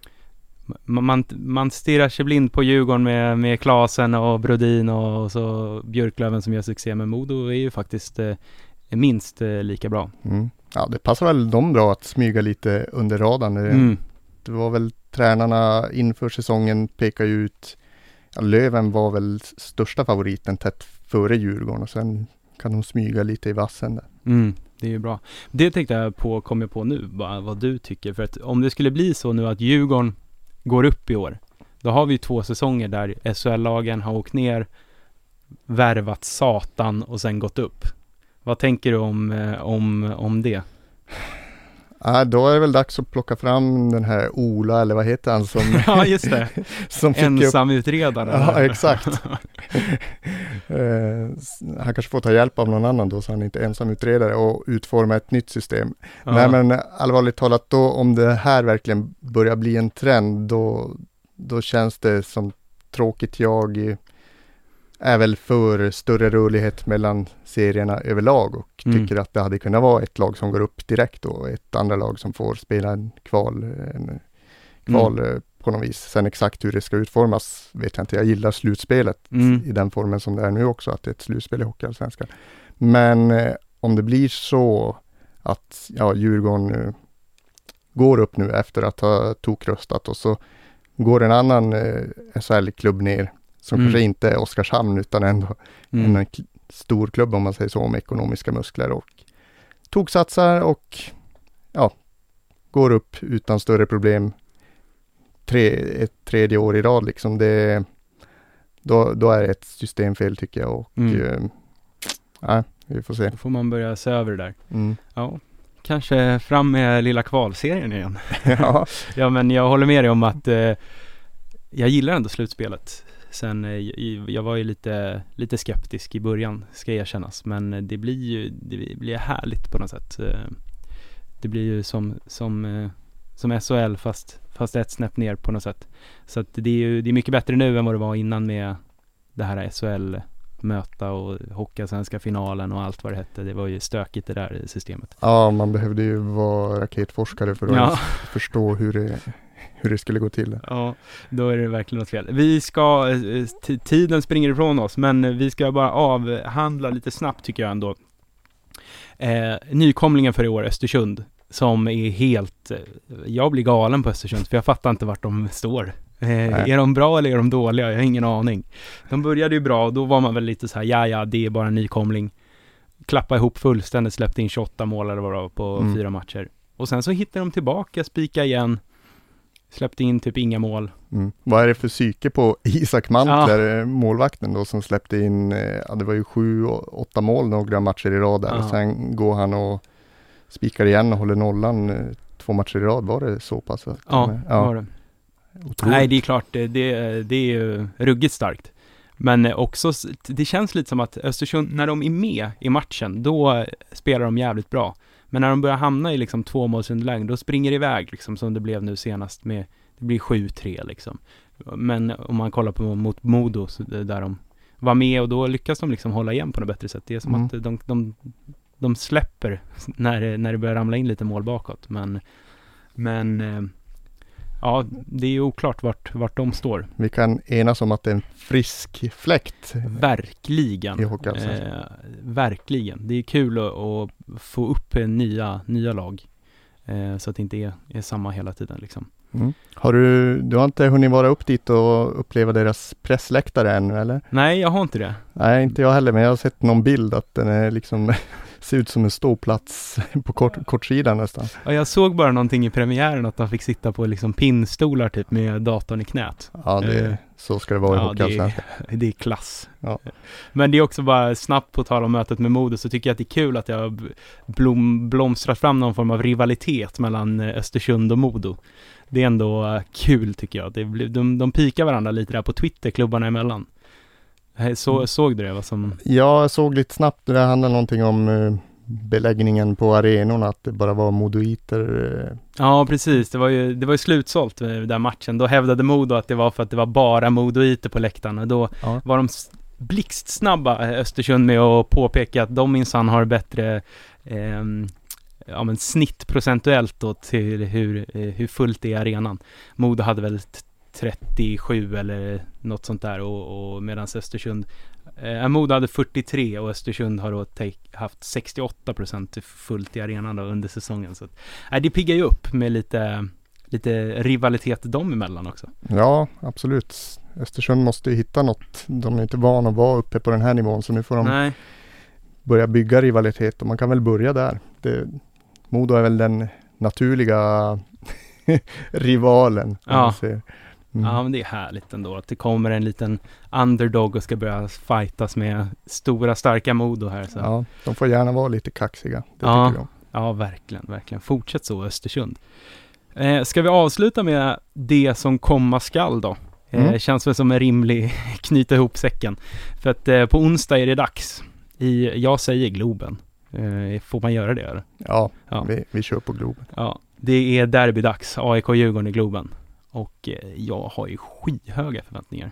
man stirrar sig blind på Djurgården med Klasen och Brodin och så Björklöven som gör succé, men Modo är ju faktiskt minst lika bra. Ja, det passar väl dem bra att smyga lite under radarn. Det var väl tränarna inför säsongen pekar ut, Löven var väl största favoriten tätt före Djurgården, och sen kan de smyga lite i vassen där. Det är ju bra. Det tänkte jag på, kom jag på nu, vad du tycker, för att om det skulle bli så nu att Djurgården går upp i år, då har vi 2 säsonger där SHL-lagen har åkt ner, värvat satan och sen gått upp. Vad tänker du om det? Då är det väl dags att plocka fram den här Ola, eller vad heter han som... Ja, just det. som ensamutredare. Ja, exakt. Han kanske får ta hjälp av någon annan då, så han är inte ensamutredare, och utforma ett nytt system. Ja. Nej, men allvarligt talat då, om det här verkligen börjar bli en trend, då känns det som tråkigt. Jag är väl för större rörlighet mellan serierna överlag, och tycker att det hade kunnat vara ett lag som går upp direkt och ett andra lag som får spela en kval på något vis. Sen exakt hur det ska utformas vet jag inte. Jag gillar slutspelet i den formen som det är nu också, att det är ett slutspel i Hockeyallsvenskan. Men om det blir så att Djurgården går upp nu efter att ha tokröstat, och så går en annan SHL-klubb ner som kanske inte är Oskarshamn, utan ändå en stor klubb om man säger så, med ekonomiska muskler, och toksatsar och går upp utan större problem ett tredje år i rad liksom. Då är det ett systemfel tycker jag, och vi får se. Då får man börja se över det där. Ja, kanske fram med lilla kvalserien igen. Ja, men jag håller med dig om att jag gillar ändå slutspelet. Sen jag var ju lite skeptisk i början, ska erkännas, men det blir härligt på något sätt. Det blir ju som SHL fast ett snäpp ner på något sätt. Så att det är mycket bättre nu än vad det var innan med det här SHL-möta och Hockeyallsvenska finalen och allt vad det hette. Det var ju stökigt det där systemet. Ja, man behövde ju vara raketforskare för att förstå hur det skulle gå till. Ja, då är det verkligen något fel. Vi ska, tiden springer ifrån oss, men vi ska bara avhandla lite snabbt tycker jag ändå. Nykomlingen för i år, Östersund, som är helt, jag blir galen på Östersund för jag fattar inte vart de står. Är de bra eller är de dåliga? Jag har ingen aning. De började ju bra och då var man väl lite så här, ja det är bara en nykomling. Klappa ihop fullständigt, släppte in 28 mål eller vad det var på 4 matcher. Och sen så hittar de tillbaka, spika igen. Släppte in typ inga mål. Vad är det för psyke på Isak Mantler, målvakten då, som släppte in, det var ju 7-8 mål några matcher i rad där. Och sen går han och spikar igen och håller nollan 2 matcher i rad. Var det så pass? Ja, var det. Otroligt. Nej, det är klart, det är ju ruggigt starkt. Men också, det känns lite som att Östersund, när de är med i matchen, då spelar de jävligt bra. Men när de börjar hamna i liksom 2-målsunderläge, då springer det iväg liksom, som det blev nu senast med, det blir 7-3 liksom. Men om man kollar på mot Modo där de var med och då lyckas de liksom hålla igen på något bättre sätt. Det är som att de släpper när det börjar ramla in lite mål bakåt. Men ja, det är ju oklart vart de står. Vi kan enas om att det är en frisk fläkt. Verkligen. Verkligen. Det är kul att få upp nya lag. Så att det inte är samma hela tiden liksom. Du har inte hunnit vara upp dit och uppleva deras pressläktare ännu, eller? Nej, jag har inte det. Nej, inte jag heller, men jag har sett någon bild att den är liksom ser ut som en ståplats på kortsidan nästan. Ja, jag såg bara någonting i premiären att de fick sitta på liksom pinnstolar typ med datorn i knät. Ja, så ska det vara i Hockeyallsvenskan. Det är klass. Ja. Men det är också bara snabbt på tal om mötet med Modo, så tycker jag att det är kul att jag har blomstrat fram någon form av rivalitet mellan Östersund och Modo. Det är ändå kul tycker jag. De pikar varandra lite där på Twitter, klubbarna emellan. Såg du det? Ja, jag såg lite snabbt. Det handlar någonting om beläggningen på arenorna, att det bara var modoiter. Ja, precis. Det var ju slutsålt där matchen. Då hävdade Modo att det var för att det var bara modoiter på läktarna. Då var de blixtsnabba Östersund med att påpeka att de minsann har bättre men snitt procentuellt då till hur fullt det är i arenan. Modo hade väl 37 eller något sånt där och medan Östersund Modo hade 43 och Östersund har då haft 68% fullt i arenan då under säsongen, så att, det piggar ju upp med lite rivalitet dem emellan också. Ja, absolut. Östersund måste ju hitta något. De är inte vana att vara uppe på den här nivån, så nu får de börja bygga rivalitet och man kan väl börja där. Modo är väl den naturliga rivalen. Ja. Ja, men det är härligt ändå att det kommer en liten underdog och ska börja fightas med stora starka Modo här. Så. Ja, de får gärna vara lite kaxiga. Det tycker jag. Ja, verkligen. Fortsätt så, Östersund. Ska vi avsluta med det som komma skall då? Känns väl som en rimlig knyta ihop säcken. För att på onsdag är det dags. Jag säger Globen. Får man göra det eller? Ja. Vi kör på Globen. Ja, det är derbydags. AIK-Djurgården i Globen. Och jag har ju skyhöga förväntningar.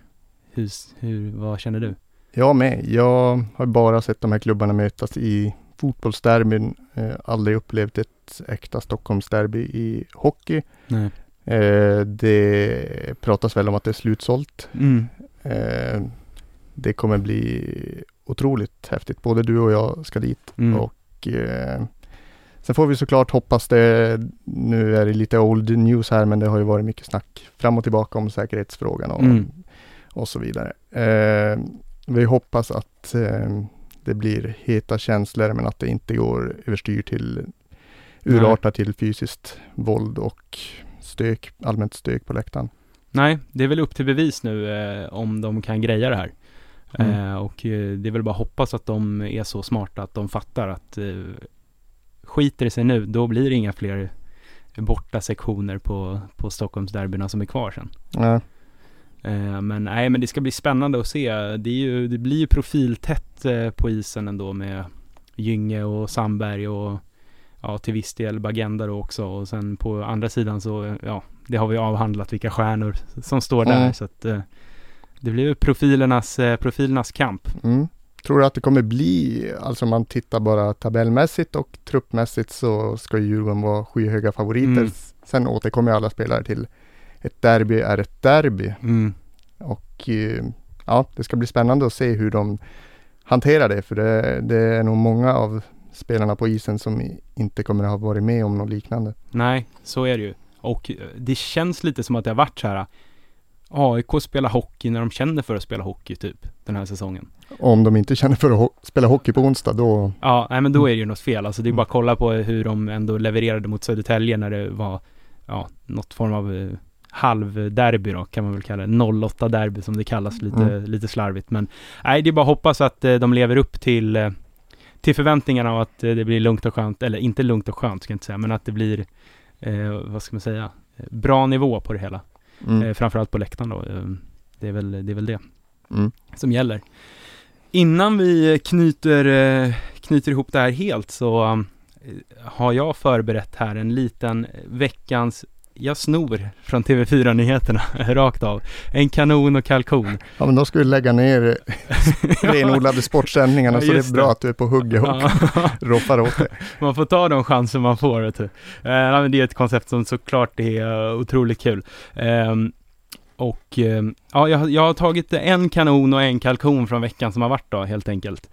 Vad känner du? Jag med. Jag har bara sett de här klubbarna mötas i fotbollsderbyn. Aldrig upplevt ett äkta Stockholmsderby i hockey. Nej. Det pratas väl om att det är slutsålt. Det kommer bli otroligt häftigt. Både du och jag ska dit. Och sen får vi såklart hoppas det, nu är det lite old news här, men det har ju varit mycket snack fram och tillbaka om säkerhetsfrågan och så vidare. Vi hoppas att det blir heta känslor, men att det inte går överstyr till urarta till fysiskt våld och allmänt stök på läktaren. Nej, det är väl upp till bevis nu om de kan greja det här. Och det är väl bara hoppas att de är så smarta att de fattar att skiter det sig nu, då blir det inga fler borta sektioner på Stockholmsderbyna som är kvar sen. Men det ska bli spännande att se. Det blir ju profiltätt på isen ändå med Gynge och Sandberg och till viss del Bagenda då också, och sen på andra sidan så det har vi avhandlat vilka stjärnor som står där. Så att det blir ju profilernas kamp. Tror du att det kommer bli, alltså om man tittar bara tabellmässigt och truppmässigt, så ska Djurgården vara skyhöga favoriter. Sen återkommer alla spelare till ett derby är ett derby. Och ja, det ska bli spännande att se hur de hanterar det, för det är nog många av spelarna på isen som inte kommer att ha varit med om något liknande. Nej, så är det ju. Och det känns lite som att det har varit så här, AIK spelar hockey när de känner för att spela hockey typ den här säsongen. Och om de inte känner för att spela hockey på onsdag, då... Ja, nej, men då är det ju något fel. Alltså det är bara att kolla på hur de ändå levererade mot Södertälje när det var något form av halvderby då, kan man väl kalla det. 08-derby som det kallas lite slarvigt. Men nej, det är bara att hoppas att de lever upp till förväntningarna och att det blir lugnt och skönt. Eller inte lugnt och skönt ska jag inte säga, men att det blir vad ska man säga, bra nivå på det hela. Framförallt på läktaren då. Det är väl det som gäller. Innan vi knyter ihop det här helt, så har jag förberett här en liten veckans, jag snor från TV4-nyheterna rakt av. En kanon och kalkon. Ja, men då ska vi lägga ner renodlade sportsändningarna, så det är bra att du är på hugget och roffar åt det. Man får ta de chanser man får. Vet du. Men det är ett koncept som såklart är otroligt kul. Och jag har tagit en kanon och en kalkon från veckan som har varit då, helt enkelt.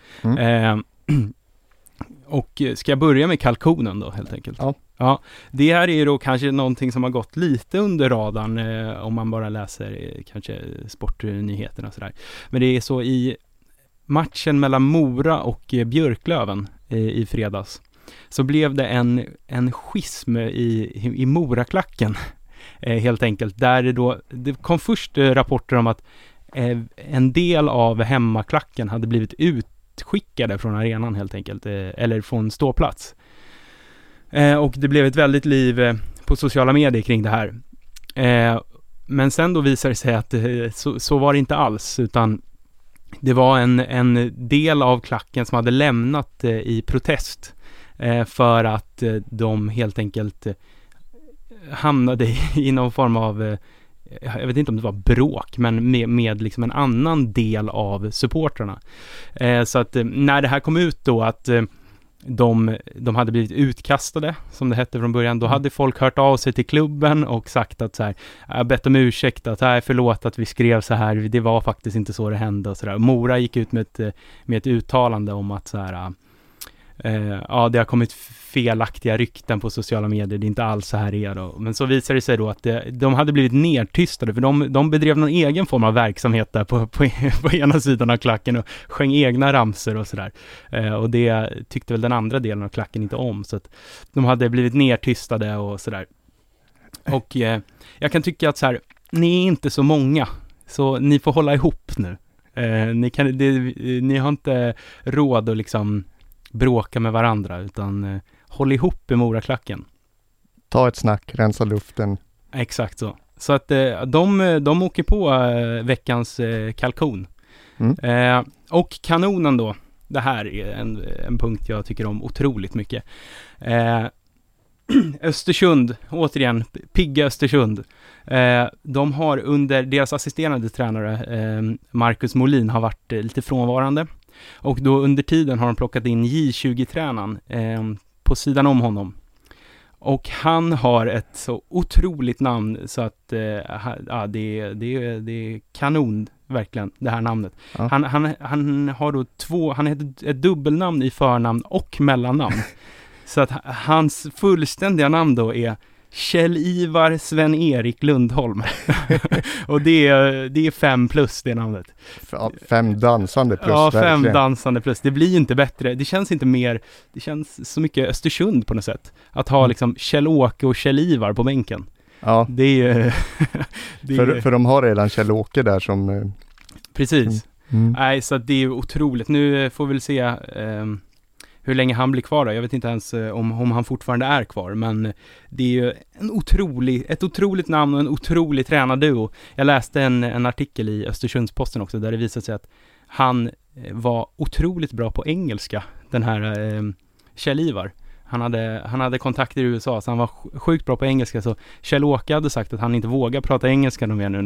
Och ska jag börja med kalkonen då, helt enkelt? Ja, det här är då kanske någonting som har gått lite under radarn om man bara läser kanske sportnyheterna och sådär. Men det är så i matchen mellan Mora och Björklöven i fredags, så blev det en schism i Moraklacken. Helt enkelt, där det kom först rapporter om att en del av hemmaklacken hade blivit utskickade från arenan helt enkelt, eller från ståplats. Och det blev ett väldigt liv på sociala medier kring det här. Men sen då visade det sig att så var det inte alls, utan det var en del av klacken som hade lämnat i protest för att de helt enkelt hamnade i någon form av, jag vet inte om det var bråk, men med liksom en annan del av supportrarna. Så att när det här kom ut då att de hade blivit utkastade, som det hette från början, då hade folk hört av sig till klubben och sagt att så här, jag bett om ursäkt, att förlåt att vi skrev så här, det var faktiskt inte så det hände och så där. Mora gick ut med ett uttalande om att så här, det har kommit felaktiga rykten på sociala medier, det är inte alls så här är då. Men så visade det sig då att de hade blivit nedtystade, för de bedrev någon egen form av verksamhet där på ena sidan av klacken och sjöng egna ramser och sådär. Och det tyckte väl den andra delen av klacken inte om, så att de hade blivit nedtystade och sådär. Och jag kan tycka att så här, ni är inte så många, så ni får hålla ihop nu. Ni har inte råd att liksom bråka med varandra, utan håll ihop i Moraklacken. Ta ett snack, rensa luften. Exakt så. Så att de åker på veckans kalkon. Och kanonen då, det här är en punkt jag tycker om otroligt mycket. Östersund, återigen, pigga Östersund. De har under deras assisterande tränare Marcus Molin har varit lite frånvarande. Och då under tiden har de plockat in J20-tränaren på sidan om honom. Och han har ett så otroligt namn så att det är kanon verkligen, det här namnet. Ja. Han har då han heter ett dubbelnamn i förnamn och mellannamn. Så att hans fullständiga namn då är Kjell-Ivar Sven-Erik Lundholm. Och det är 5+ det namnet. 5 dansande plus. Ja, 5 verkligen. Dansande plus. Det blir inte bättre. Det känns inte mer, det känns så mycket Östersund på något sätt. Att ha liksom Kjell-Åke och Kjell-Ivar på bänken. Ja. Det är för de har redan Kjell-Åke där som... Precis. Nej, så det är otroligt. Nu får vi väl se hur länge han blir kvar då. Jag vet inte ens om han fortfarande är kvar, men det är ju ett otroligt namn och en otrolig tränarduo. Jag läste en artikel i Östersundsposten också där det visade sig att han var otroligt bra på engelska, den här Kjell-Ivar. Han hade kontakter i USA, så han var sjukt bra på engelska. Så Kjell-Åke hade sagt att han inte vågar prata engelska mer nu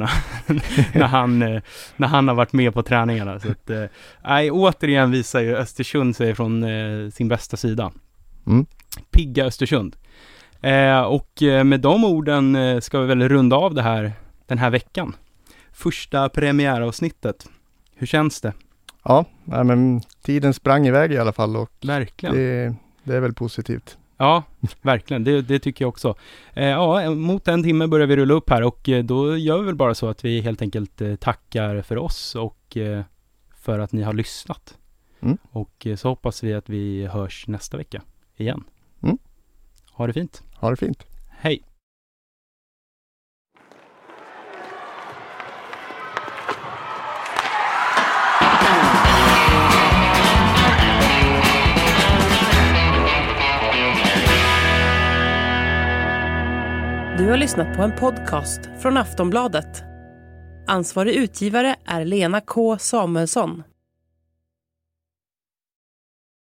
när han har varit med på träningarna. Så att, återigen visar ju Östersund sig från sin bästa sida. Pigga Östersund. Och med de orden ska vi väl runda av den här veckan. Första premiäravsnittet. Hur känns det? Ja, men tiden sprang iväg i alla fall. Och verkligen. Det är väl positivt. Ja, verkligen. Det tycker jag också. Mot en timme börjar vi rulla upp här, och då gör vi väl bara så att vi helt enkelt tackar för oss och för att ni har lyssnat. Och så hoppas vi att vi hörs nästa vecka igen. Ha det fint. Ha det fint. Hej. Du har lyssnat på en podcast från Aftonbladet. Ansvarig utgivare är Lena K. Samuelsson.